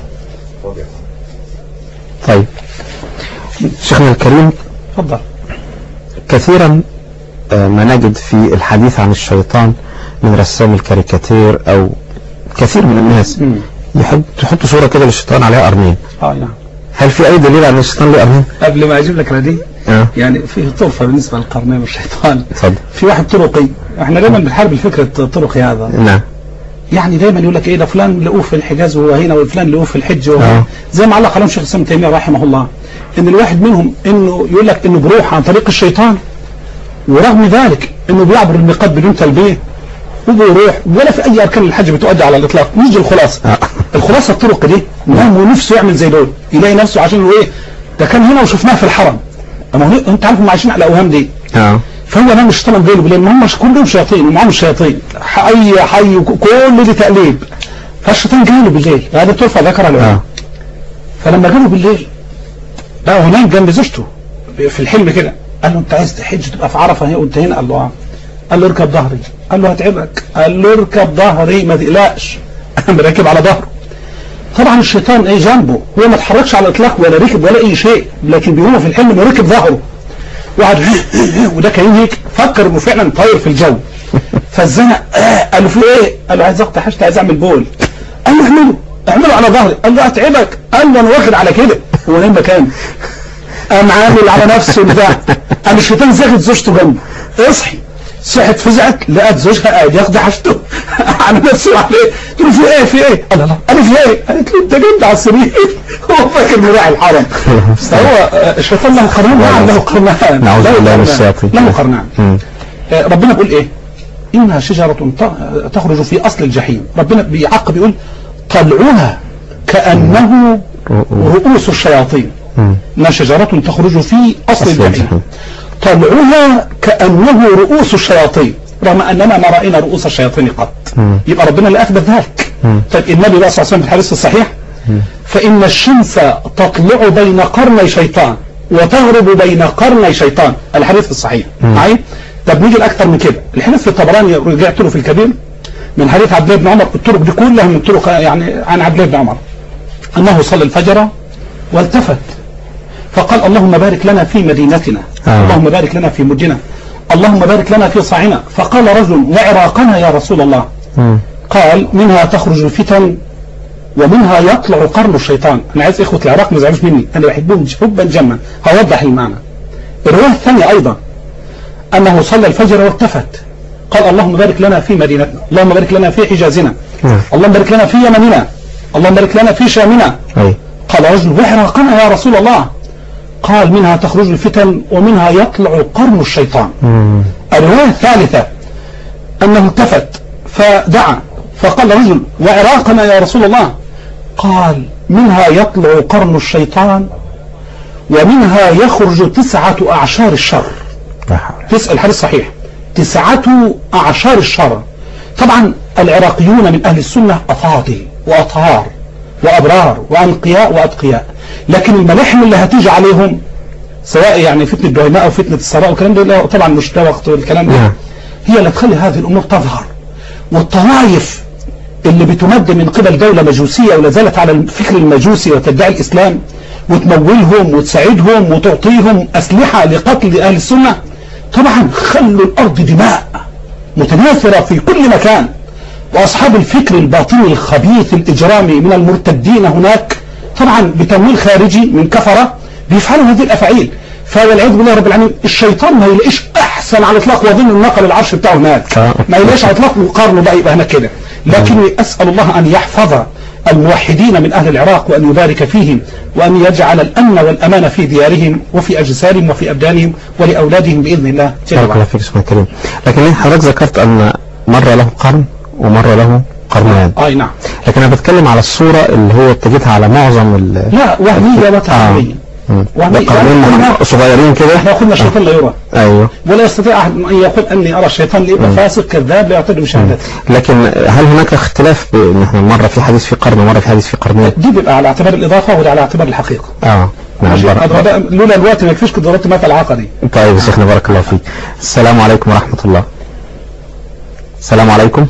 طيب شيخنا الكريم، تفضل. كثيرا ما نجد في الحديث عن الشيطان من رسام الكاريكاتير أو كثير من الناس تحط صورة كده للشيطان عليها قرنين. نعم. هل في أي دليل على الشيطان له قرنين؟ قبل ما أجيب لك دي يعني فيه طرفة بالنسبة للقرنين والشيطان. اتفضل. في واحد طرقي، احنا دايما بنحارب الفكرة الطرقي هذا. نعم. يعني دايما يقول لك ايه ده فلان لقوه في الحجاز وهو هنا وفلان لقوه في الحج وهو زي ما علق عليهم شيخ الاسلام ابن تيمية رحمه الله، ان الواحد منهم انه يقول لك انه بروح عن طريق الشيطان، ورغم ذلك انه بيعبر الميقات بدون تلبيه وبيروح، ولا في اي اركان الحج بتؤدي على الاطلاق. نيجي الخلاصه. الخلاصه الطرق دي هو نفسه يعمل زي دول، يلاقي نفسه عشان ايه ده كان هنا وشفناه في الحرم. اما انت عارف هم عايشين على الاوهام دي. فهو نام الشيطان بينه وبين هم كلهم شياطين ومعاهم الشياطين حي كل دي تقليب. فالشيطان جاله بالليل، هذا الطرفه ذكرها له. فلما جاله بالليل بقى هناك جنب زوجته في الحلم كده، قال له انت عايز تحج تبقى في عرفه هنا وانت هنا؟ قال له قال له اركب ظهري. قال له هتعبك. قال له اركب ظهري ما تقلقش. راكب على ظهره. طبعا الشيطان ايه جنبه، هو ما اتحركش على الاطلاق ولا ركب ولا اي شيء، لكن هو في الحلم انه ركب ظهره وقعد وده كان هيك فكر انه فعلا طاير في الجو. فالزنق قال له في ايه؟ قال له عايز اقطع حاجه، عايز اعمل بول. قال له اعمله. اعمله على ظهري. قال له اتعبك؟ قال له انا واخد على كده. هو نايم مكاني، قام عامل على نفسه بتاع. قام الشيطان زاغد زوجته جنبه، اصحي. صحت فزعت لقت زوجها قاعد ياخد حاجته على نفسه عليه. قلت له في ايه في ايه؟ قال لا انا في ايه؟ قالت له انت جنب على السرير. هو فاكر مراعي الحرم. فهو الشيطان له قرنان. نعم له قرنان. نعوذ بالله من الشياطين. له قرنان. ربنا بيقول ايه؟ انها شجرة تخرج في اصل الجحيم. ربنا بيعقب يقول طلعها كأنه رؤوس الشياطين. انها شجرة تخرج في اصل الجحيم طلعها كأنه رؤوس الشياطين، رغم أننا ما رأينا رؤوس الشياطين قط. يبقى ربنا اللي أثبت ذلك. طيب النبي صلى الله عليه وسلم في الحديث الصحيح فإن الشمس تطلع بين قرني شيطان وتغرب بين قرني شيطان، الحديث الصحيح. معي؟ طب نيجي الأكثر من كده. الحديث في الطبراني رجعت له في الكبير من حديث عبد الله بن عمر، الطرق دي كلها من طرق يعني عن عبد الله بن عمر أنه صلى الفجر والتفت فقال اللهم بارك لنا في مدينتنا، اللهم بارك لنا في مدنا، اللهم بارك لنا في صاعنا. فقال رجل وعراقنا يا رسول الله؟ قال منها تخرج الفتن ومنها يطلع قرن الشيطان. انا عايز اخوة العراق ما يزعلوش مني، انا بحبهم حبا جما. هوضح المعنى. الرواية الثانية ايضا انه صلى الفجر والتفت قال اللهم بارك لنا في مدينتنا، اللهم بارك لنا في حجازنا، اللهم بارك لنا في يمننا، اللهم بارك لنا في شامنا. قال رجل وعراقنا يا رسول الله؟ قال منها تخرج الفتن ومنها يطلع قرن الشيطان. الرواية الثالثة أنه التفت فدعا فقال رجل وعراقنا يا رسول الله؟ قال منها يطلع قرن الشيطان ومنها يخرج 9 أعشار الشر. الحديث صحيح 9 أعشار الشر. طبعا العراقيون من أهل السنة أفاضل وأطهار وأبرار وأنقياء وأتقياء، لكن الملاحم اللي هتيجي عليهم سواء يعني فتنة الدهماء أو فتنة السراء والكلام ده طبعا مش ده وقت والكلام ده، هي اللي تخلي هذه الأمور تظهر. والطوائف اللي بتمد من قبل دولة مجوسية ولا زالت على الفكر المجوسي وتدعي الإسلام وتمولهم وتساعدهم وتعطيهم أسلحة لقتل أهل السنة، طبعا خلوا الأرض دماء متناثرة في كل مكان. وأصحاب الفكر الباطني الخبيث الإجرامي من المرتدين هناك طبعا بتمويل خارجي من كفرة بيفعلوا هذه الأفعال. فوالعياذ بالله رب العالمين الشيطان ما يلاقيش أحسن على الإطلاق وظن النقل العرش بتاعه هناك، ما يلاقيش على الإطلاق مقارنه بقى يبقى هناك كده. لكن أسأل الله أن يحفظ الموحدين من أهل العراق وأن يبارك فيهم وأن يجعل الأمن والأمان في ديارهم وفي أجسادهم وفي أبدانهم ولأولادهم بإذن الله. بارك الله فيك سبحانه الكريم. لكن حضرتك ذكرت أن مرة له قرن ومرة له قرنان. نعم. لكن أنا بتكلم على الصورة اللي هو اتجهتها على معظم لا وهمية وتعبية. قرنين صغيرين كده. احنا قلنا الشيطان لا يرى. ايوه. ولا يستطيع احد ان يقول اني ارى الشيطان ليبقى فاسق كذاب لا يعتد بشهادته. لكن هل هناك اختلاف بان احنا مرة في حديث في قرن ومرة في حديث في قرنين؟ دي بيبقى على اعتبار الاضافة وده على اعتبار الحقيقة. نعم. لولا الوقت ما يكفيش كنت ضربت مثل عقدي. طيب يا شيخنا بارك الله فيك. السلام عليكم ورحمة الله. السلام عليكم.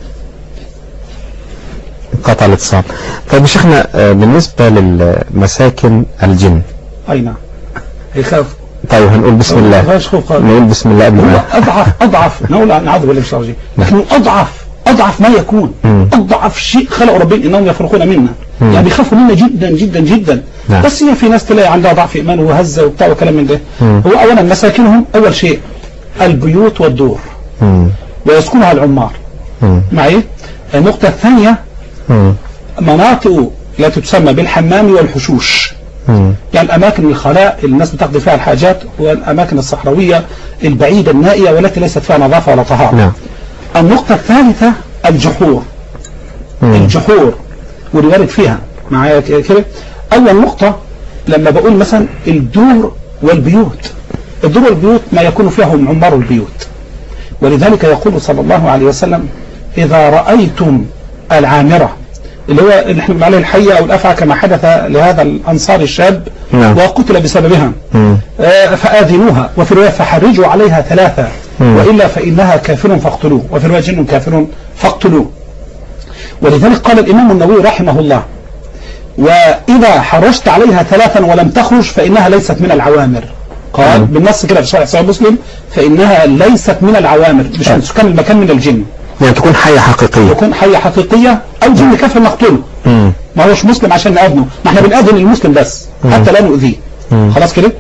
قطع الاتصال. طيب يا شيخنا بالنسبة للمساكن الجن. اي نعم. يخاف. طيب هنقول بسم الله. نقول بسم الله قبل ما اضعف نقول نعوذ بالله من الشر الرجيم، لكن اضعف ما يكون. اضعف شيء خلق ربنا انهم يفرقون منا، يعني بيخافوا منا جدا جدا جدا. نعم. بس هي في ناس تلاقي عندها ضعف ايمان وهزه وبتاع وكلام من ده. هو اولا مساكنهم اول شيء البيوت والدور ويسكنها العمار. معي؟ النقطة الثانية مناطق التي تسمى بالحمام والحشوش، يعني الأماكن الخلاء اللي الناس بتقضي فيها الحاجات والأماكن الصحراوية البعيدة النائية والتي ليست فيها نظافة ولا طهارة. النقطة الثالثة الجحور. الجحور والوارد فيها معايا كده. أول نقطة لما بقول مثلا الدور والبيوت، الدور والبيوت ما يكون فيهم عمار البيوت، ولذلك يقول صلى الله عليه وسلم إذا رأيتم العامرة اللي هو اللي احنا بنقول عليه الحية أو الأفعى كما حدث لهذا الأنصاري الشاب وقتل بسببها فآذنوها، وفي رواية فحرجوا عليها 3 وإلا فإنها كافر فاقتلوه، وفي رواية جن كافر فاقتلوه. ولذلك قال الإمام النووي رحمه الله وإذا حرجت عليها 3 ولم تخرج فإنها ليست من العوامر. قال بالنص كده في صحيح مسلم فإنها ليست من العوامر، مش من سكان المكان من الجن، يعني تكون حية حقيقية، تكون حية حقيقية أو جن كافر مقتول. ما هوش مسلم عشان نأذنه، ما احنا بنأذن المسلم بس حتى لا نؤذيه. خلاص كده.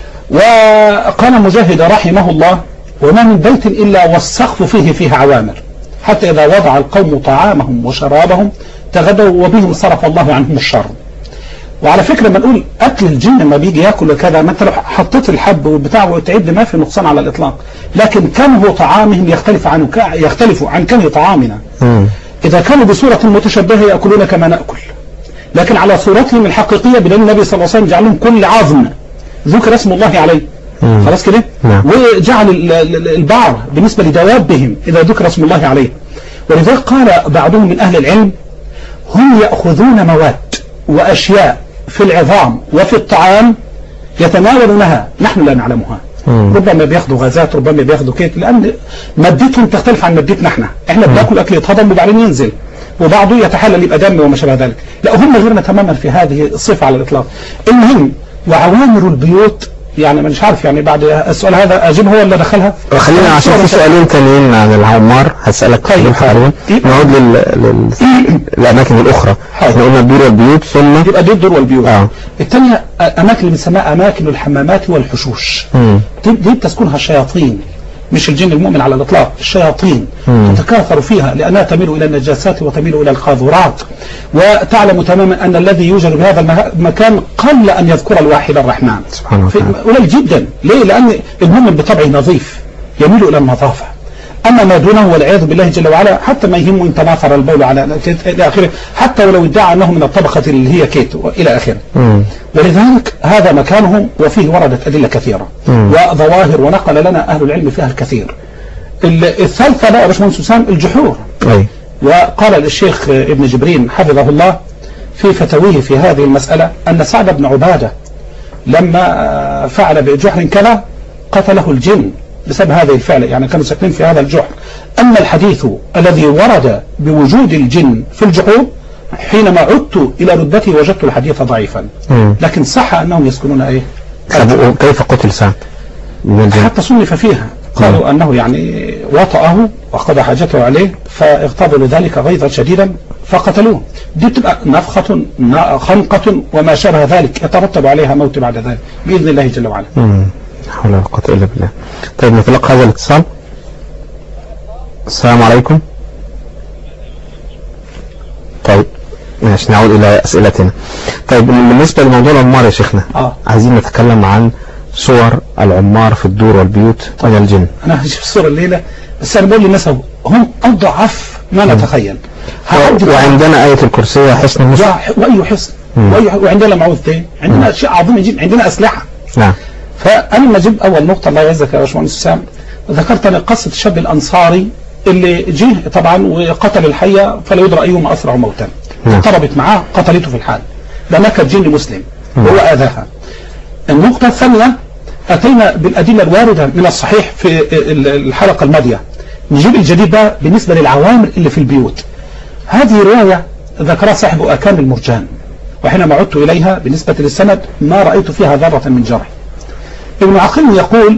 وقال مجاهد رحمه الله: وما من بيت إلا والسقف فيه عوامر، حتى إذا وضع القوم طعامهم وشرابهم تغدوا وبهم صرف الله عنهم الشر. وعلى فكرة لما نقول أكل الجن لما بيجي يأكل وكذا، ما أنت لو حطيت الحب والبتاع وتعد ما في نقصان على الإطلاق، لكن كانه طعامهم يختلف عن كنه طعامنا. إذا كانوا بصورة متشبهة يأكلون كما نأكل، لكن على صورتهم الحقيقية بدليل النبي صلى الله عليه وسلم جعلهم كل عظم ذكر اسم الله عليه. خلاص كده. وجعل البعر بالنسبة لدوابهم إذا ذكر اسم الله عليه. ولذلك قال بعضهم من أهل العلم: هم يأخذون مواد وأشياء في العظام وفي الطعام يتناولونها نحن لا نعلمها. ربما بياخدوا غازات، ربما بياخدوا كيت، لأن مادتهم تختلف عن مادتنا احنا بناكل أكل يتهضم وبعدين ينزل، وبعضه يتحلل يبقى دم وما شابه ذلك. لا، هم غيرنا تماما في هذه الصفة على الإطلاق. المهم، وعوامر البيوت، يعني مش عارف يعني بعد السؤال هذا أجيب هو اللي دخلها. خلينا عشان في سؤالين تانيين عن العمار هسألك. طيب. نعود للأماكن الأخرى. احنا قلنا الدور والبيوت، ثم يبقى دي الدور والبيوت. الثانية أماكن اللي بنسميها أماكن الحمامات والحشوش. دي بتسكنها الشياطين، مش الجن المؤمن على الإطلاق، الشياطين تتكاثر فيها لأنها تميل إلى النجاسات وتميل إلى القاذورات. وتعلم تماما أن الذي يوجد بهذا المكان قل أن يذكر الواحد الرحمن سبحانه وتعالى، قليل جدا. ليه؟ لأن المؤمن بطبعه نظيف يميل إلى النظافة. أما ما دونه والعياذ بالله جل وعلا حتى ما يهمه إن تناثر البول على إلى آخره، حتى ولو ادعى أنه من الطبقة اللي هي كيت إلى آخره. ولذلك هذا مكانهم، وفيه وردت أدلة كثيرة وظواهر ونقل لنا أهل العلم فيها الكثير. الثالثة بقى يا باشمهندس حسام الجحور. وقال الشيخ ابن جبرين حفظه الله في فتاويه في هذه المسألة أن سعد بن عبادة لما فعل بجحر كذا قتله الجن بسبب هذه الفعل، يعني كانوا ساكنين في هذا الجحر. أما الحديث الذي ورد بوجود الجن في الجحور حينما عدت إلى ردته وجدت الحديث ضعيفا، لكن صح أنهم يسكنون إيه. كيف قتل سعد؟ حتى صنف فيها، قالوا أنه يعني وطأه وقضى حاجته عليه فاغتاظوا لذلك غيظا شديدا فقتلوه. دي تبقى نفخة خنقة وما شابه ذلك يترتب عليها موت بعد ذلك بإذن الله جل وعلا. حول ولا قوة إلا بالله. طيب نتلقى هذا الاتصال. السلام عليكم. طيب ماشي، نعود إلى أسئلتنا. طيب بالنسبة لموضوع العمار يا شيخنا، عايزين نتكلم عن صور العمار في الدور والبيوت من الجن. أنا هشوف الصورة الليلة، بس أنا بقول للناس هم أضعف ما نتخيل. وعندنا آية الكرسي حصن مسلم وأي حصن وعندنا معوذتين، عندنا أشياء عظيمة جدا، عندنا أسلحة. نعم. فأنا لما أجيب أول نقطة الله يعزك يا باشمهندس حسام، ذكرت أنا قصة الشاب الأنصاري اللي جه طبعا وقتل الحية فلا يدرى أيهما أسرع موتا. اضطربت معاه قتلته في الحال لأنها كانت جن مسلم وهو آذاها. النقطة الثانية، أتينا بالأدلة الواردة من الصحيح في الحلقة الماضية. نجيب الجديد بقى بالنسبة للعوامر اللي في البيوت. هذه رواية ذكرها صاحب أكان المرجان، وحينما عدت إليها بالنسبة للسند ما رأيت فيها ذرة من جرح. ابن عقيل يقول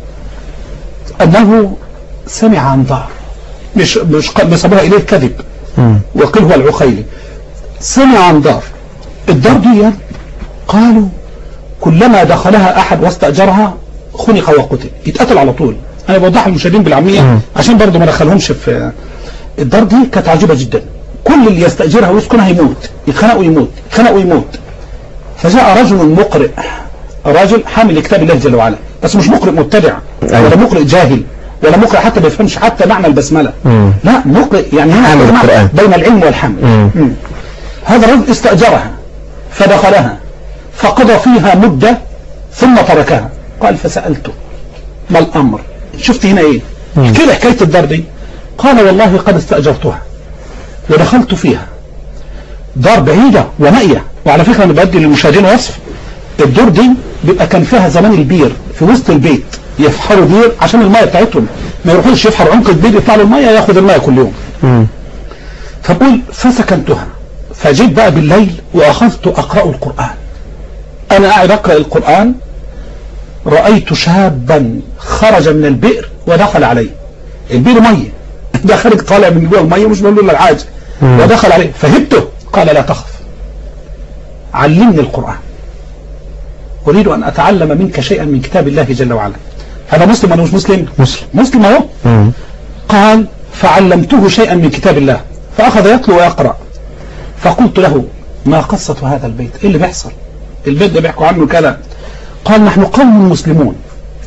أنه سمع عن دار، مش نسبوها إليه كذب، وقيل هو العقيلي. سمع عن دار، الدار دي قالوا كلما دخلها أحد واستأجرها خنق وقتل، يتقتل على طول. أنا بوضح المشاهدين بالعامية عشان برضو ما دخلهمش في الدار دي. كانت عجيبة جدا، كل اللي يستأجرها ويسكنها يموت، يتخنق ويموت، يتخنق ويموت. فجاء رجل مقرئ، راجل حامل كتاب الله جل وعلا، بس مش مقرئ مبتدع ولا مقرئ جاهل ولا مقرئ حتى ما بيفهمش حتى معنى البسملة، لا مقرئ يعني هنا بين العلم والحمل. هذا الرجل استأجرها فدخلها فقضى فيها مدة ثم تركها. قال فسألته ما الأمر، شفت هنا ايه كده حكاية الدار دي؟ قال والله قد استأجرتها ودخلت فيها، دار بعيدة ونائية. وعلى فكرة أنا بدي للمشاهدين وصف الدور دي، بيبقى كان فيها زمان البير في وسط البيت، يفحروا بير عشان المية بتاعتهم ما يروحوش يفحروا عمق البير يطلع له المية ياخد المية كل يوم. فقول فسكنتها، فجيت بقى بالليل وأخذت أقرأ القرآن. أنا قاعد أقرأ القرآن رأيت شابا خرج من البئر ودخل عليه. البئر مية، ده خارج طالع من جوه المية مش بقول له الحاجة، ودخل عليه فهبته. قال لا تخف علمني القرآن، أريد أن أتعلم منك شيئا من كتاب الله جل وعلا. هذا مسلم ولا مش مسلم؟ مسلم أهو. قال فعلمته شيئا من كتاب الله، فأخذ يتلو ويقرأ. فقلت له ما قصة هذا البيت؟ إيه اللي بيحصل؟ البيت ده بيحكوا عنه كذا. قال نحن قوم مسلمون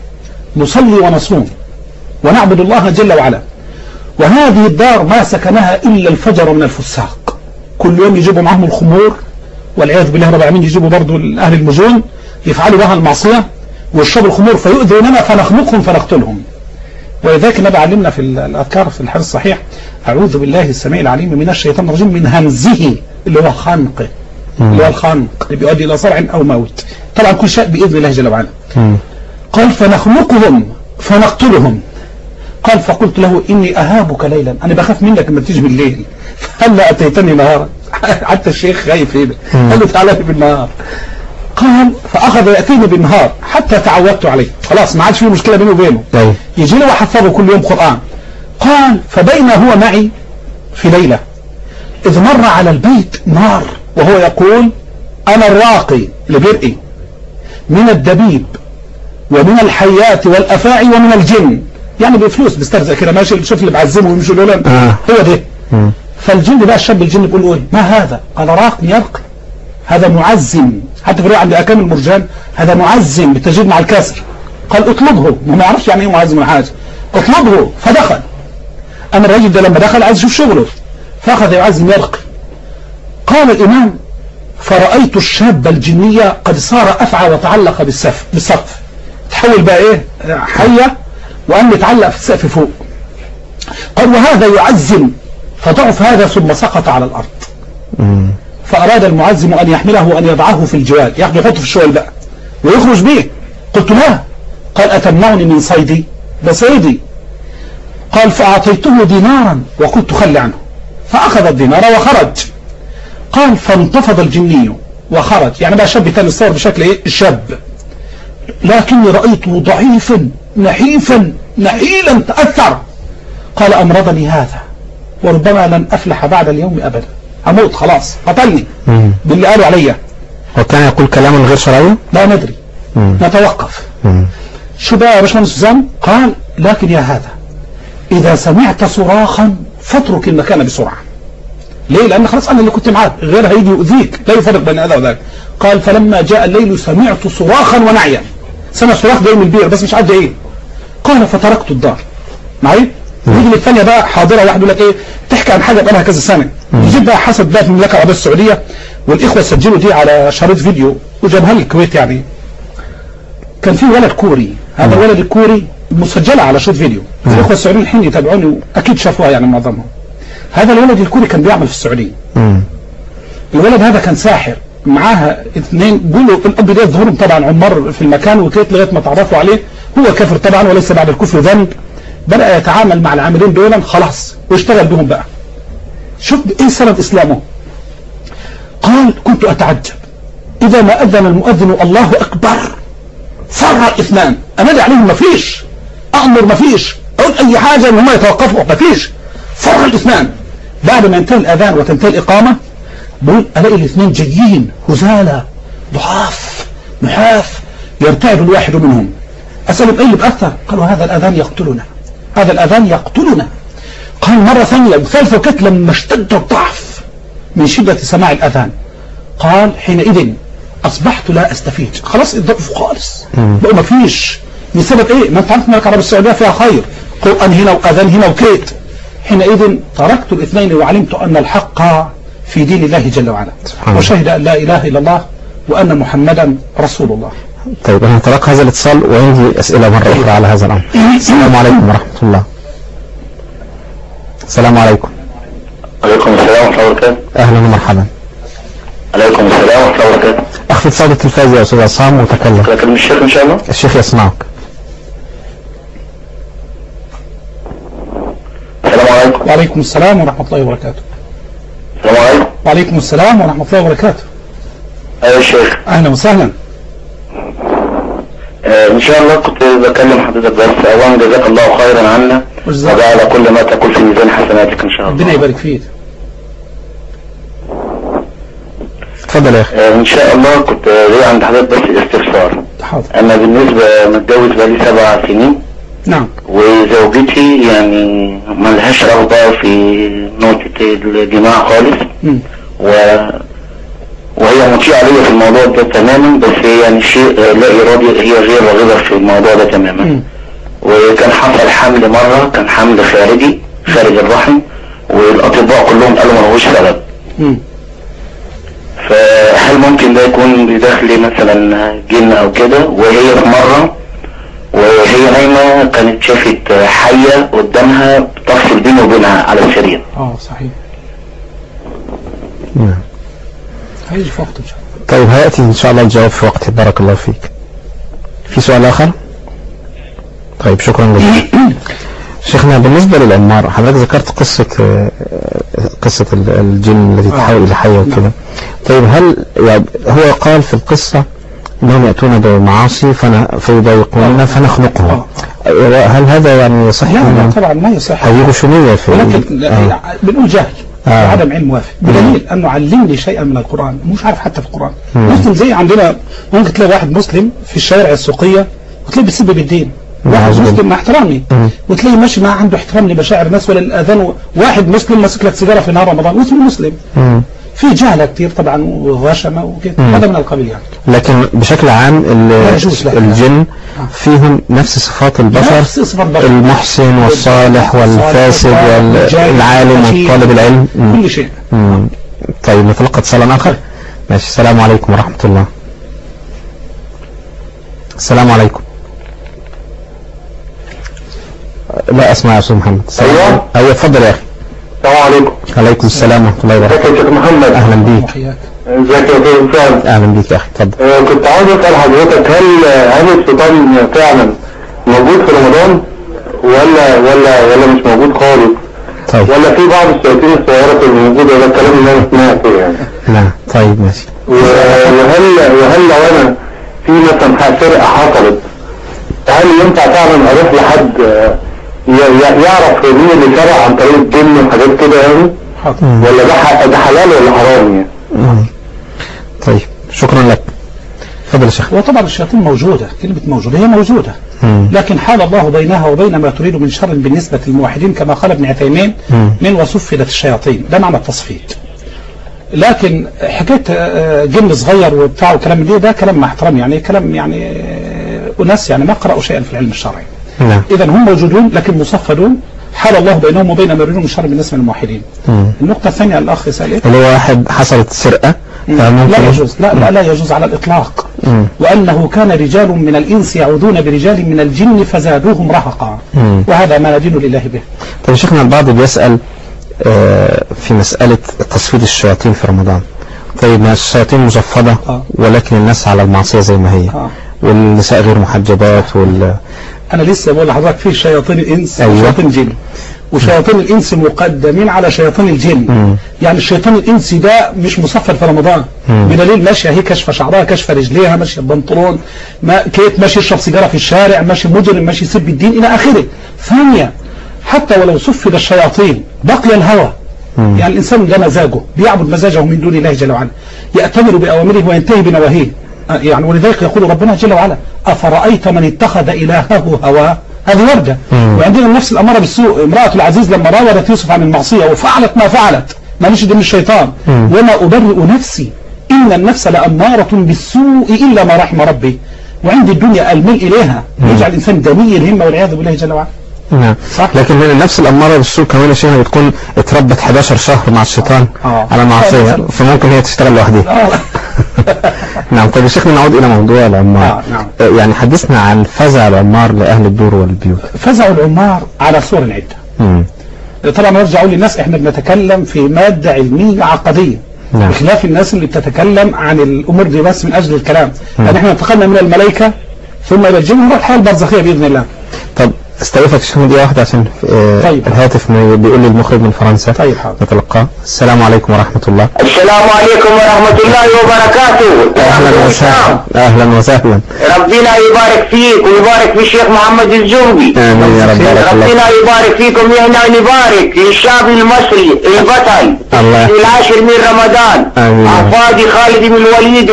نصلي ونصوم ونعبد الله جل وعلا، وهذه الدار ما سكنها إلا الفجر من الفساق، كل يوم يجيبوا معهم الخمور والعياذ بالله رب العالمين، يجيبوا برضو أهل المجون يفعلوا بها المعصية ويشربوا الخمور فيؤذوننا فنخنقهم فنقتلهم. ولذلك النبي علمنا في الأذكار في الحديث الصحيح أعوذ بالله السميع العليم من الشيطان الرجيم من همزه اللي هو خنقه، اللي هو الخنق اللي بيؤدي إلى صرع أو موت، طبعا كل شيء بإذن الله جل وعلا. قال فنخنقهم فنقتلهم. قال فقلت له إني أهابك ليلا، أنا بخاف منك لما تيجي بالليل، فهلا أتيتني نهارا. حتى الشيخ خايف هنا، قال له تعالى بالنهار. قال فأخذ يأتيني بالنهار حتى تعودت عليه، خلاص ما عادش فيه مشكلة بينه وبينه، يجي له وحفظه كل يوم قرآن. قال فبين هو معي في ليلة إذ مر على البيت نار وهو يقول أنا الراقي اللي بيرقي من الدبيب ومن الحيات والأفاعي ومن الجن، يعني بفلوس بيسترزق كده ماشي، شوف اللي بعزمه ويمشي له هو ده. فالجن بقى الشاب الجن بيقول له ما هذا؟ قال راقي يرقي، هذا معزم، حتى في الرواية عند أكام المرجان هذا معزم بالتجديد مع الكسر. قال اطلبه، ما يعرفش يعني ايه معزم ولا حاجه، اطلبه. فدخل. أما الرجل ده لما دخل عايز يشوف شغله، فأخذ يعزم يرقي. قال الإمام فرأيت الشاب الجنية قد صار أفعى وتعلق بالسقف، تحول بقى إيه حية وأن يتعلق في السقف فوق. قال وهذا يعزم فضعف هذا ثم سقط على الأرض. فأراد المعزم أن يحمله وأن يضعه في الجوال، ياخده يحطه في الشوال بقى ويخرج به. قلت لا. قال أتمنعني من صيدي؟ ده صيدي. قال فأعطيته دينارا وقلت خلي عنه، فأخذ الدينار وخرج. قال فانتفض الجني وخرج، يعني بقى شاب تاني صار بشكل ايه الشاب، لكني رأيته ضعيفا نحيفا نحيلا تأثر. قال أمرضني هذا وربما لن أفلح بعد اليوم أبدا، هموت خلاص، قتلني باللي قالوا عليا. وكان يقول كلاما غير شرعي؟ لا ندري، نتوقف. شو بقى يا باشمهندس سوزان؟ قال لكن يا هذا إذا سمعت صراخا فاترك المكان بسرعة. ليه؟ لأن خلاص أنا اللي كنت معاك، غير هيجي يؤذيك، لا يفرق بين هذا وذاك. قال فلما جاء الليل سمعت صراخا ونعيا، سمع صراخ جاي من البير بس مش عارف ايه. قال فتركت الدار معي. يجي الثانية بقى حاضرة، واحد يقول لك ايه تحكي عن حاجة بقالها كذا سنة، يجيب بقى حسب بقى في المملكة العربية السعودية، والإخوة سجلوا دي على شريط فيديو وجابها لي الكويت. يعني كان في ولد كوري، هذا الولد الكوري مسجلة على شريط فيديو، الإخوة السعوديين الحين يتابعوني أكيد شافوها يعني معظمهم. هذا الولد الكوري كان بيعمل في السعودية. الولد هذا كان ساحر، معاها اثنين قولوا الأب ده يظهرهم طبعا عمر في المكان وكيت لغاية ما تعرفوا عليه. هو كافر طبعا وليس بعد الكفر ذنب، بدأ يتعامل مع العاملين دولا خلاص ويشتغل بهم بقى. شوف ايه سبب اسلامه. قال كنت اتعجب اذا ما اذن المؤذن الله اكبر فر الاثنان، انادي عليهم مفيش، امر مفيش، اقول اي حاجة ان هم يتوقفوا مفيش، فر الاثنان. بعد ما ينتهي الاذان وتنتهي الاقامة بقول الاقي الاثنين جيين هزالة ضعاف نحاف، يرتعب الواحد منهم. اسألهم ايه اللي بأثر؟ قالوا هذا الاذان يقتلنا، هذا الأذان يقتلنا. قال مرة ثانية وثالثة وكانت لما اشتد الضعف من شدة سماع الأذان. قال حينئذ أصبحت لا أستفيد، خلاص الضعف خالص بقى ما فيش. بسبب إيه؟ ما أنت عارف المملكة العربية السعودية فيها خير، قرآن هنا وأذان هنا وكيت. حينئذ تركت الاثنين وعلمت أن الحق في دين الله جل وعلا، وشهد أن لا إله إلا الله وأن محمدا رسول الله. طيب أنا هنتلقى هذا الاتصال وعندي أسئلة مرة أخرى على هذا الأمر. السلام عليكم ورحمة الله. السلام عليكم. عليكم السلام ورحمة الله وبركاته. أهلا ومرحبا. عليكم السلام ورحمة الله وبركاته. أخفض صوت التلفاز يا أستاذ عصام وتكلم. أكلم الشيخ إن شاء الله. الشيخ يسمعك. السلام عليكم. وعليكم السلام ورحمة الله وبركاته. السلام عليكم. وعليكم السلام ورحمة الله وبركاته. أيوة الشيخ. أهلا وسهلا. إن شاء الله كنت بكلم حضرتك بس أولا جزاك الله خيرا عنا وجعل كل ما تقول في ميزان حسناتك إن شاء الله. ربنا يبارك فيك. اتفضل يا اخي. ان شاء الله كنت لي عند حضرتك بس استفسار. حاضر. انا بالنسبة متجوز بقالي 7 سنين. نعم. وزوجتي يعني ما لهاش رغبة في نقطة الجماع خالص. وهي مطيعة ليا في الموضوع ده تماما، بس هي يعني شيء لا إرادي، هي غير راغبة في الموضوع ده تماما. وكان حصل حمل مرة، كان حمل خارجي خارج الرحم، والأطباء كلهم قالوا ما هوش سبب. فهل ممكن ده يكون بداخلي مثلا جن أو كده؟ وهي في مرة وهي نايمة كانت شافت حية قدامها بتفصل بينه وبينها على السرير. صحيح. نعم. هيجي في وقت ان شاء الله. طيب هيأتي ان شاء الله الجواب في وقت. بارك الله فيك. في سؤال اخر؟ طيب شكرا جزيلا. شيخنا بالنسبة للعمار، حضرتك ذكرت قصة الجن التي تحول الى حية وكده. طيب هل يعني هو قال في القصة انهم يأتون بمعاصي فيضايقوننا فنخنقهم، هل هذا يعني يصح؟ لا طبعا ما يصح. هذه شنية في ولكن بنقول جهل وعدم علم وافق، بدليل انه علمني شيئا من القرآن مش عارف حتى في القرآن. مسلم زي عندنا ممكن تلاقي واحد مسلم في الشوارع السوقية وتلاقي بيسب بالدين، واحد مسلم مع احترامي وتلاقي ماشي ما عنده احترام لمشاعر الناس ولا الاذان، واحد مسلم ماسك لك سيجاره في نهار رمضان واسمه مسلم. في جهله كتير طبعا وغشمه وكده، هذا من القبيل يعني. لكن بشكل عام الجن فيهم نفس صفات البشر، المحسن والصالح والفاسد والعالم والطالب العلم، كل شيء. طيب نتلقى اتصال اخر. ماشي. السلام عليكم ورحمة الله. السلام عليكم. لا اسمع يا استاذ محمد. ايوه اتفضل يا اخي. السلام عليكم. عليكم السلام ورحمة الله وبركاته. ازيك يا شيخ محمد؟ اهلا بيك. ازيك يا استاذ فهد؟ اهلا بيك يا اخي اتفضل. كنت عاوز اسال حضرتك، هل الشيطان فعلا موجود في رمضان ولا مش موجود خالص؟ طيب. ولا في بعض الشياطين الصغيرة اللي موجودة؟ ده الكلام اللي انا سمعته يعني. لا طيب ماشي. وهل لو انا في مثلا سرقة حصلت، هل ينفع فعلا اروح لحد يعرف مين اللي سرق عن طريق الجن وحاجات كده يعني؟ ولا ده حلال ولا حرام يعني؟ طيب شكرا لك. اتفضل يا شيخ. وطبعا الشياطين موجودة، كلمة موجودة هي موجودة، لكن حال الله بينها وبين ما تريد من شر بالنسبة للموحدين كما قال ابن عثيمين من وصفدت الشياطين، ده معنى التصفيد. لكن حكاية جن صغير وبتاع وكلام ده كلام مع احترام يعني، كلام يعني أناس يعني ما قرأوا شيئا في العلم الشرعي. إذا هم موجودون لكن مصفدون، حال الله بينهم وبين ما يريدون من شر بالنسبة للموحدين. النقطة الثانية الأخ يسأل إيه؟ اللي هو واحد حصلت سرقة لا يجوز، لا يجوز على الإطلاق. وأنه كان رجال من الإنس يعوذون برجال من الجن فزادوهم رهقا، وهذا ما ندين لله به. طيب شيخنا البعض بيسأل في مسألة تصفيد الشياطين في رمضان. طيب ما الشياطين مصفدة ولكن الناس على المعصية زي ما هي، والنساء غير محجبات أنا لسه بقول لحضرتك في شياطين الإنس وشياطين الجن، وشياطين الإنس مقدمين على شياطين الجن. يعني الشيطان الإنسي ده مش مصفد في رمضان، بدليل ماشية هي كشف شعرها كشف رجليها ماشية بنطلون كيت ماشي يشرب سيجارة في الشارع ماشي مجرم ماشي يسب الدين إلى آخره. ثانية حتى ولو صفد الشياطين بقي الهوى، يعني الإنسان ده مزاجه بيعبد مزاجه من دون الله جل وعلا، يأتمر بأوامره وينتهي بنواهيه يعني. ولذلك يقول ربنا جل وعلا أفرأيت من اتخذ إلهه هواه، هذه وردة. وعندنا النفس الأمارة بالسوء، امرأة العزيز لما راودت يوسف عن المعصية وفعلت ما فعلت ماليش دين الشيطان، وما أبرئ نفسي إن النفس لأمارة بالسوء إلا ما رحم ربي، وعند الدنيا الميل إليها يجعل الإنسان دني الهمة والعياذ بالله جل وعلا. نعم. لكن النفس الأمارة بالسوء كمان يا شيخ بتكون اتربت 11 شهر مع الشيطان على معصية، فممكن هي تشتغل لوحدها. نعم. طيب يا شيخنا نعود إلى موضوع العمار. يعني حدثنا عن فزع العمار لأهل الدور والبيوت. فزع العمار على صور عدة. طبعا نرجع للناس، احنا بنتكلم في مادة علمية عقدية، بخلاف الناس اللي بتتكلم عن الأمور دي بس من أجل الكلام. يعني احنا انتقلنا من الملائكة ثم إلى الجن، هو الحياة البرزخية بإذن الله. طب استوقفك شيخ دقيقة واحدة عشان طيب. الهاتف بيقول لي المخرج من فرنسا. طيب حاضر. نتلقاه. السلام عليكم ورحمة الله. السلام عليكم ورحمة الله وبركاته. أهلا وسهلا. أهلا وسهلا. ربنا يبارك فيك ويبارك في الشيخ محمد الزغبي. آمين يا رب. ربنا يبارك فيكم. احنا نبارك للشعب المصري البطل في العاشر من رمضان. عفادي خالد بن الوليد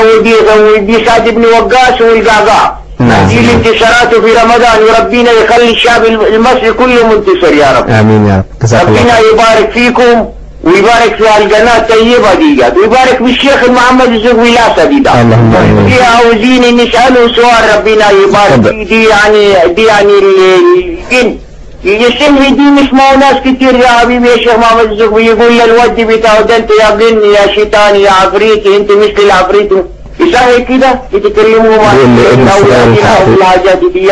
وبي سعد بن وقاص والقعقاع. دي الانتصارات في رمضان، وربنا يخلي الشعب المصري كله منتصر يا رب. امين يا رب. ربنا يبارك فيكم ويبارك في القناة الطيبة دي، ويبارك بالشيخ محمد الزغبي لا سديد. اللهم امين. دي عاوزين نسأله سؤال ربنا يبارك فيه. دي يعني الجن يسمي دي مش مع ناس كتير يا حبيبي. يا شيخ محمد الزغبي يقول للودي بتاعه ده انت يا جن يا شيطان يا عفريتي، انت مثل العفريت. يسهل كده يتكلموا مع اولادنا والحاجات دي.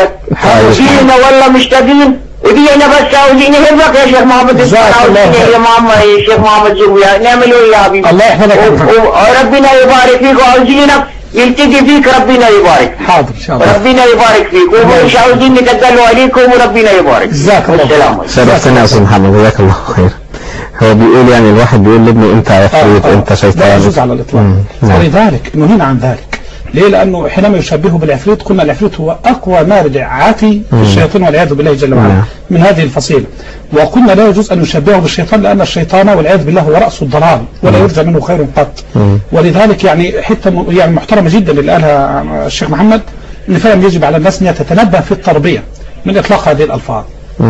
فينا والله مشتاقين، ودي انا بس عاوزين نحبك يا شيخ محمد الزغبي. يا ماما يا شيخ محمد الزغبي نعملوا ايه يا حبيبي؟ الله يحفظك. وربنا يبارك فيك، وعاوزينك يلتقي فيك ربنا يبارك. حاضر ان شاء الله. ربنا يبارك فيك، ومش عاوزين نتدلوا عليكم وربنا يبارك. جزاك الله خير. شرفتنا يا استاذ محمد، جزاك الله خير. هو بيقول يعني الواحد بيقول لابنه انت عفريت انت شيطان. لا يجوز على الاطلاق. ولذلك نهينا عن ذلك. ليه؟ لانه حينما يشبهه بالعفريت قلنا العفريت هو اقوى مارد عاتي في الشياطين والعياذ بالله جل وعلا من هذه الفصيله. وقلنا لا يجوز ان نشبهه بالشيطان، لان الشيطان والعياذ بالله هو راس الضلال ولا يرجى منه خير قط. ولذلك يعني حته يعني محترمه جدا اللي قالها الشيخ محمد، ان فعلا يجب على الناس ان تتنبه في التربيه من اطلاق هذه الالفاظ.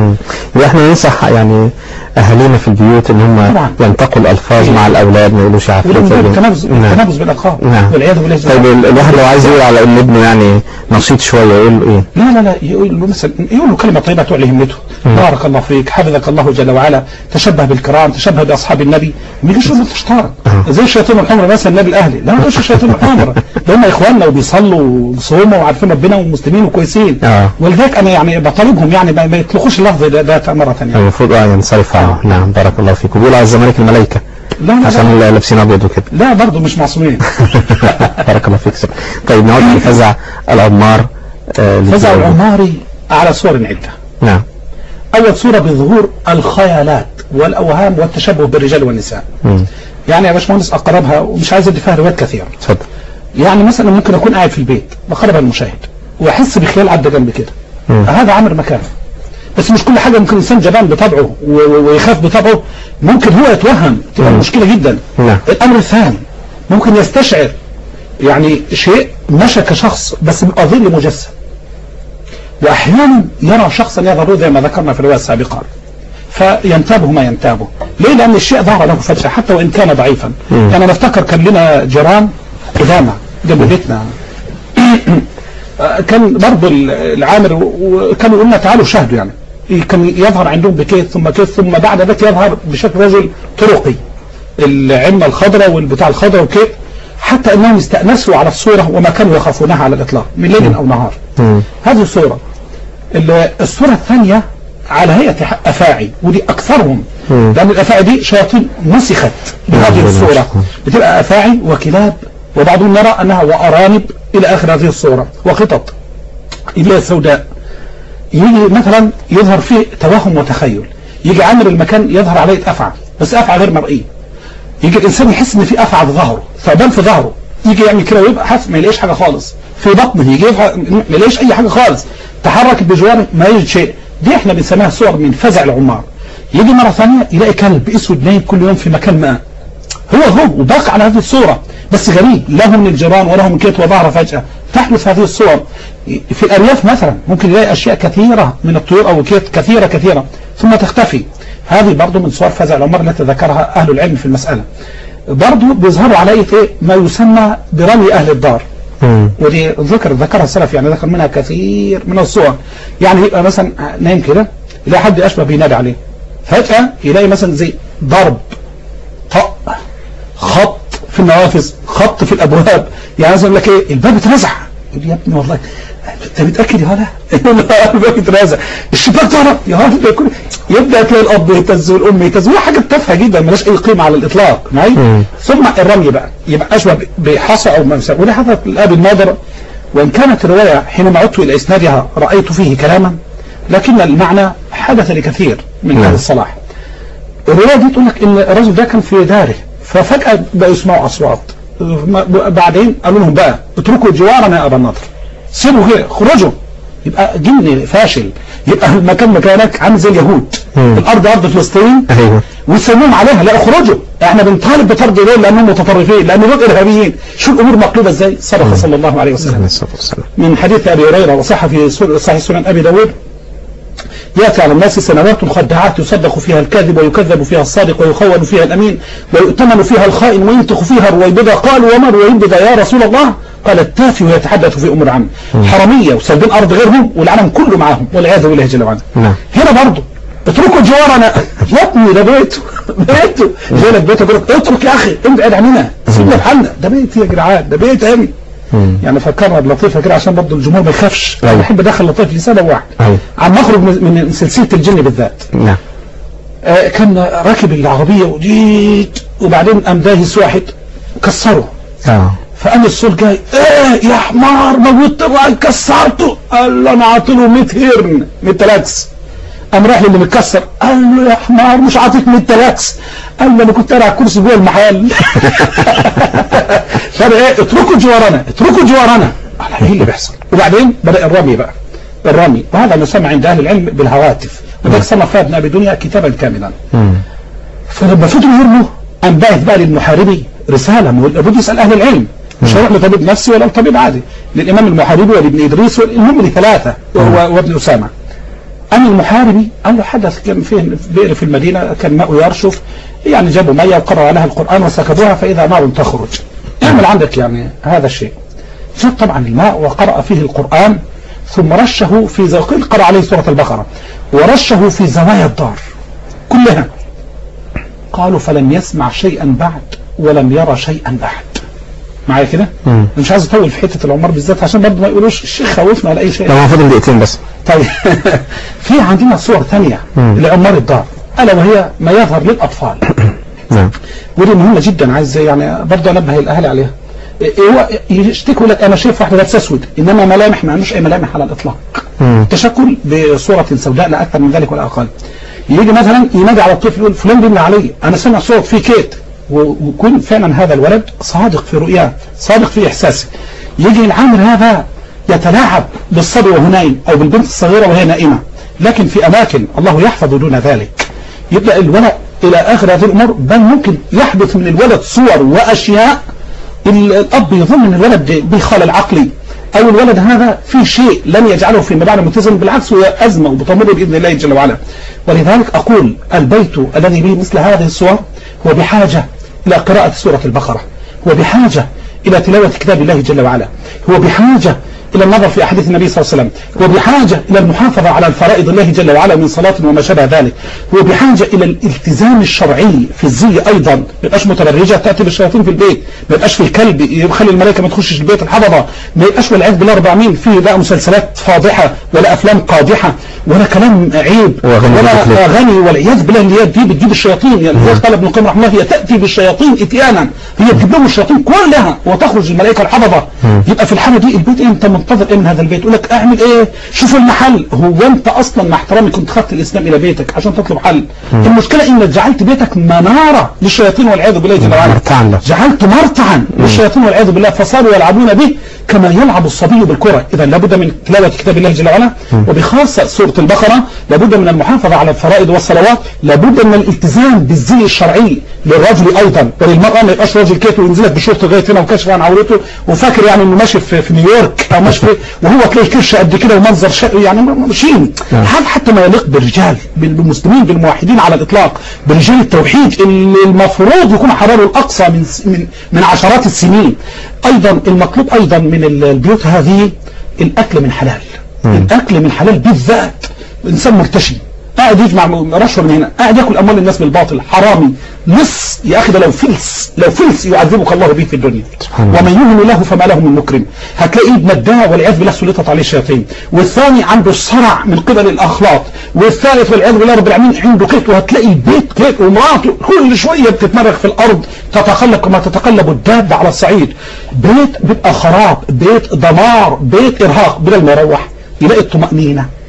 واحنا ننصح يعني اهالينا في البيوت ان هم ينتقوا الالفاظ مع الاولاد، ما يقولوش عفريت. التنابز بالالقاب والعياذ بالله. طيب الواحد لو عايز يقول على ان ابنه يعني نشيط شويه يقول له ايه؟ لا يقول له مثلا، يقول له كلمه طيبه تعلي همته. بارك الله فيك، حفظك الله جل وعلا، تشبه بالكرام، تشبه باصحاب النبي. ما يجيش يقول له انت شطار زي الشياطين الحمر مثلا النبي الاهلي. لا ما تقولش الشياطين الحمر، ده هم اخواننا وبيصلوا وبيصوموا وعارفين ربنا ومسلمين وكويسين. ولذلك انا يعني بطالبهم يعني ما يطلقوش اللفظ ده مرة ثانية. المفروض ينصرف عنه. نعم بارك الله فيك. وبيقول على الزمالك الملائكة. لا عشان لابسين ابيض وكده. لا برضه مش معصومين. بارك الله فيك. طيب نعود لفزع العمار. فزع العماري على صور عدة. نعم. اول صورة بظهور الخيالات والاوهام والتشبه بالرجال والنساء. يعني يا باشمهندس اقربها ومش عايز ادي فيها روايات كثيرة. اتفضل. يعني مثلا ممكن اكون قاعد في البيت بقربها المشاهد واحس بخيال عدى جنبي كده. هذا عامر مكانه. بس مش كل حاجة. ممكن إنسان جبان بطبعه ويخاف بطبعه، ممكن هو يتوهم، تبقى مشكلة جدا. الأمر الثاني ممكن يستشعر يعني شيء مشى كشخص بس بيبقى ظل مجسم، وأحيانا يرى شخصا يظهر زي ما ذكرنا في الرواية السابقة فينتابه ما ينتابه. ليه؟ لأن الشيء ظهر له فجأة حتى وإن كان ضعيفا. يعني نفتكر كان لنا جيران قدامى جنب بيتنا، كان برضه العامر وكانوا يقولنا تعالوا شاهدوا. يعني كان يظهر عندهم بكيت ثم كيت ثم بعد ذلك يظهر بشكل رجل طرقي، العمة الخضراء والبتاع الخضراء وكيت، حتى انهم استأنسوا على الصورة وما كانوا يخافونها على الاطلاق من ليل او نهار. هذه الصورة. الصورة الثانية على هيئة أفاعي، ودي أكثرهم، لأن الأفاعي دي شياطين مسخت بهذه الصورة، بتبقى أفاعي وكلاب، وبعضهم يرى أنها وأرانب إلى آخر هذه الصورة، وخطط إلى سوداء. يجي مثلا يظهر فيه توهم وتخيل، يجي عامر المكان يظهر عليه أفعى، بس أفعى غير مرئية. يجي الإنسان يحس إن في أفعى في ظهره، ثعبان في ظهره، يجي يعمل كده ويبقى حاسس ما يلاقيش حاجة خالص في بطنه، يجي ما يلاقيش أي حاجة خالص، تحرك بجواره ما يجد شيء. دي احنا بنسميها صور من فزع العمار. يجي مرة ثانية يلاقي كلب اسود نايم كل يوم في مكان ما، هو وباقي على هذه الصورة، بس غريب، له من الجيران وله من كيت وظهر فجأة. تحدث هذه الصور في الأرياف مثلا، ممكن يلاقي أشياء كثيرة من الطيور أو كيت كثيرة ثم تختفي. هذه برضو من صور فزع العمار التي ذكرها أهل العلم في المسألة. برضو بيظهروا على ما يسمى برمي أهل الدار، ودي ذكرها السلف، يعني ذكر منها كثير من الصور. يعني يبقى مثلا نايم كده يلاقي حد أشبه بينادي عليه، فجأة يلاقي مثلا زي ضرب، طق، خط في النوافذ، خط في الأبواب. يعني مثلا لك ايه الباب اترزع، يقول يا ابني والله انت متأكد يا هلا الباب اترزع، الشباك ضرب يا هلا، يبدأ تلاقي الأب يهتز والأم يهتز، وهي حاجة تافهة جدا ملاش أي قيمة على الإطلاق معي. ثم الرمي بقى يبقى أشبه بحصى أو ممسك، وده حدث الأب الناظر. وإن كانت الرواية حينما عدت إلى إسنادها رأيت فيه كلاما، لكن المعنى حدث لكثير من أهل الصلاح. الرواية دي تقول لك إن الرجل ده كان في داره، ففجأة بقوا يسمعوا أصوات، بعدين قالوا لهم بقى اتركوا جوارنا يا أبا النضر، سيبوا كده، خرجوا. يبقى جن فاشل، يبقى المكان مكانك عامل زي اليهود، الأرض أرض فلسطين ويسموهم عليها لا اخرجوا، احنا بنطالب بطرد دول لأنهم متطرفين، لأن دول إرهابيين. شو الأمور مقلوبة ازاي؟ صدق صلى الله عليه وسلم. من حديث أبي هريرة وصح في صحيح سنن أبي داود: يأتي على الناس سنوات خداعات يصدق فيها الكاذب ويكذب فيها الصادق ويخون فيها الأمين ويؤتمن فيها الخائن وينتخ فيها الرويبضة. قالوا وما الرويبضة يا رسول الله؟ قال التافه يتحدث في أمور عامة، حرامية وسلبين أرض غيرهم والعالم كله معاهم والعياذ بالله جل وعلا. هنا برضه اتركوا جوارنا يا ابني، ده بيته جاي لك بيته يقول لك اترك يا أخي ابعد عننا سيبنا في حالنا، ده بيتي يا جدعان، ده بيت أمي. يعني فكرنا بلطيفة كده عشان برضه الجمهور ما يخافش. أنا بحب أدخل لطيف في سنة واحد عم نخرج من سلسلة الجن بالذات. كان راكب العربية وديت، وبعدين قام داهس واحد كسره. فقام الصول جاي: ايه يا حمار موت الراجل كسرته؟ قال له انا عاطله 100 هرن 100 لاكس. قام راح للي متكسر قال له يا حمار مش عاطيك 100 لاكس. قال له انا كنت قاعد على الكرسي جوه المحل. فايه اتركوا جوارنا اتركوا جوارنا. ايه اللي بيحصل؟ وبعدين بدا الرمي بقى، الرمي، وهذا يسمى عند اهل العلم بالهواتف، وده صنف فيها ابن ابي دنيا كتابا كاملا. فلما فضلوا يرموا قام باعث بقى للمحاربي رساله، المفروض يسال اهل العلم، مش هيروح لطبيب نفسي ولا لطبيب عادي، للامام المحاربي ولابن ادريس والهم لثلاثه وابن اسامه. أم المحاربي قال له حدث كان فيه بئر في المدينة كان ماء يرشف، يعني جابوا مية وقرأ عليها القرآن وسكبوها فإذا نار تخرج، اعمل عندك يعني هذا الشيء. جاب طبعا الماء وقرأ فيه القرآن ثم رشه في زوايا، قرأ عليه سورة البقرة ورشه في زوايا الدار كلها. قالوا فلم يسمع شيئا بعد ولم يرى شيئا بعد. معايا كده؟ مش عايز اطول في حته العمار بالذات عشان برضه ما يقولوش الشيخ خوفنا ولا اي شيء. لو فاضل دقيقتين بس. طيب في عندنا صور ثانيه لعمار الدار، الا وهي ما يظهر للاطفال. ودي مهمه جدا، عايز يعني برضه انبه الاهل عليها. هو يشتكوا لك انا شايف واحده لابسه اسود، انما ملامح ما عندوش اي ملامح على الاطلاق. تشكل بصوره سوداء لا اكثر من ذلك ولا اقل. يجي مثلا ينادي على الطفل يقول فلان بيملى علي، انا سمع صوت فيه كيت، ويكون فعلا هذا الولد صادق في رؤياه، صادق في إحساسه. يجي العامر هذا يتلاعب بالصبي وهو نائم أو بالبنت الصغيرة وهي نائمة، لكن في أماكن الله يحفظ دون ذلك. يبدأ الولد إلى آخر هذه الأمور، بل ممكن يحدث من الولد صور وأشياء الأب يظن أن الولد بخلل عقلي أو الولد هذا في شيء لن يجعله في مبادئ متزن، بالعكس هو أزمة وبتمر بإذن الله جل وعلا. ولذلك أقول البيت الذي به مثل هذه الصور هو بحاجة إلى قراءة سورة البقرة، هو بحاجة إلى تلاوة كتاب الله جل وعلا، هو بحاجة إلى النظر في أحاديث النبي صلى الله عليه وسلم، هو بحاجة إلى المحافظة على الفرائض الله جل وعلا من صلاة وما شابه ذلك، هو بحاجة إلى الالتزام الشرعي في الزي أيضا. ما يبقاش متبرجة تأتي بالشياطين في البيت، ما يبقاش في الكلب يخلي الملائكة ما تخشش البيت الحضبة، ما يبقاش والعياذ بالله 400 فيه لا مسلسلات فاضحة ولا أفلام قادحة ولا كلام عيب ولا أغاني والعياذ بالله اللي هي دي بتجيب الشياطين. يعني زي قال ابن القيم رحمه الله هي تأتي بالشياطين إتيانا، هي تجيب لهم الشياطين كلها وتخرج الملائكة الحضبة. يبقى في الحالة دي البيت انت منتظر ايه من هذا البيت؟ يقول لك اعمل ايه؟ شوف المحل. هو انت اصلا مع احترامي كنت خدت الاسلام الى بيتك عشان تطلب حل. المشكلة انك جعلت بيتك منارة للشياطين والعياذ بالله جل وعلا، جعلت مرتعا للشياطين والعياذ بالله، فصاروا يلعبون به كما يلعب الصبي بالكرة. اذا لابد من تلاوة كتاب الله جل وعلا، وبخاصة سورة البقرة، لابد من المحافظة على الفرائض والصلوات، لابد من الالتزام بالزي الشرعي للرجل ايضا وللمرأة. ما يبقاش راجل كيت وينزلك بشورت لغايه هنا وكشف عن عورته وفاكر يعني انه ماشي في نيويورك او ماشي وهو تلاقي كرشه قد كده ومنظر يعني ماشيين. هذا حتى ما يليق بالرجال بالمسلمين بالموحدين على الاطلاق، برجال التوحيد اللي المفروض يكون حراره الاقصى من عشرات السنين. ايضا المطلوب ايضا من البيوت هذه الاكل من حلال، الاكل من حلال بالذات. انسان مرتشي قاعد يجمع رشوه من هنا، قاعد ياكل اموال الناس بالباطل، حرامي نص يا اخي، ده لو فلس يعذبك الله به في الدنيا، ومن يهن الله فما له من مكرم. هتلاقيه مدعى والعياذ بالله سلطت عليه الشياطين، والثاني عنده الصرع من قبل الاخلاط، والثالث والعياذ بالله رب العالمين عنده كيت، وهتلاقي البيت كيت ومراته كل شويه بتتمرغ في الارض تتقلب كما تتقلب الدابه على الصعيد. بيت بيبقى خراب، بيت دمار، بيت ارهاق. بدل ما يروح يلاقي الطمأنينة،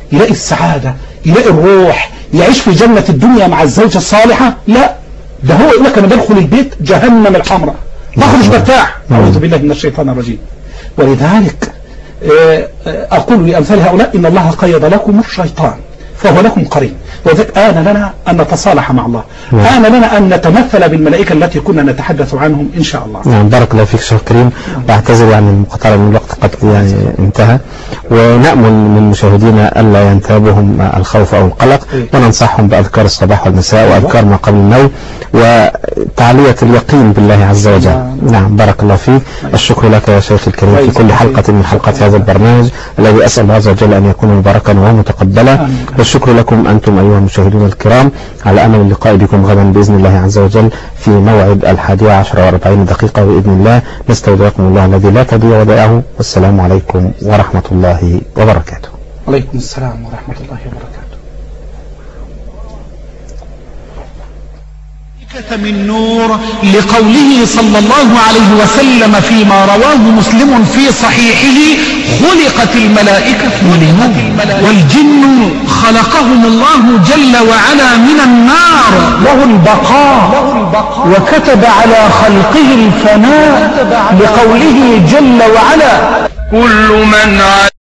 يلاقي السعادة، يلاقي الروح، يعيش في جنة الدنيا مع الزوجة الصالحة. لا، ده هو يقول لك انا بدخل البيت جهنم الحمراء، بخرج مرتاح. اعوذ بالله من الشيطان الرجيم. ولذلك اقول لامثال هؤلاء ان الله قيض لكم الشيطان فهو لكم قرين، وذلك آن لنا أن نتصالح مع الله، آن لنا أن نتمثل بالملائكة التي كنا نتحدث عنهم إن شاء الله. نعم، بارك الله فيك شيخ كريم، واعتذر يعني المقاطعة من الوقت قد يعني انتهى، ونأمل من مشاهدينا ألا ينتابهم الخوف أو القلق، وننصحهم بأذكار الصباح والمساء وأذكار ما قبل النوم وتعلية اليقين بالله عز وجل. نعم، بارك الله فيك. الشكر لك يا شيخ الكريم في كل حلقة من حلقات هذا البرنامج الذي أسأل الله عز وجل أن يكون مباركا ومتقبلا. والشكر لكم أنتم أيها المشاهدون الكرام، على أمل اللقاء بكم غدا بإذن الله عز وجل في موعد 11:40 بإذن الله. نستودعكم الله الذي لا تضيع ودائعه، والسلام عليكم ورحمة الله وبركاته. عليكم السلام ورحمة الله وبركاته. من نور لقوله صلى الله عليه وسلم فيما رواه مسلم في صحيحه: خلقت الملائكة والجن خلقهم الله جل وعلا من النار، له البقاء وكتب على خلقه الفناء لقوله جل وعلا: كل من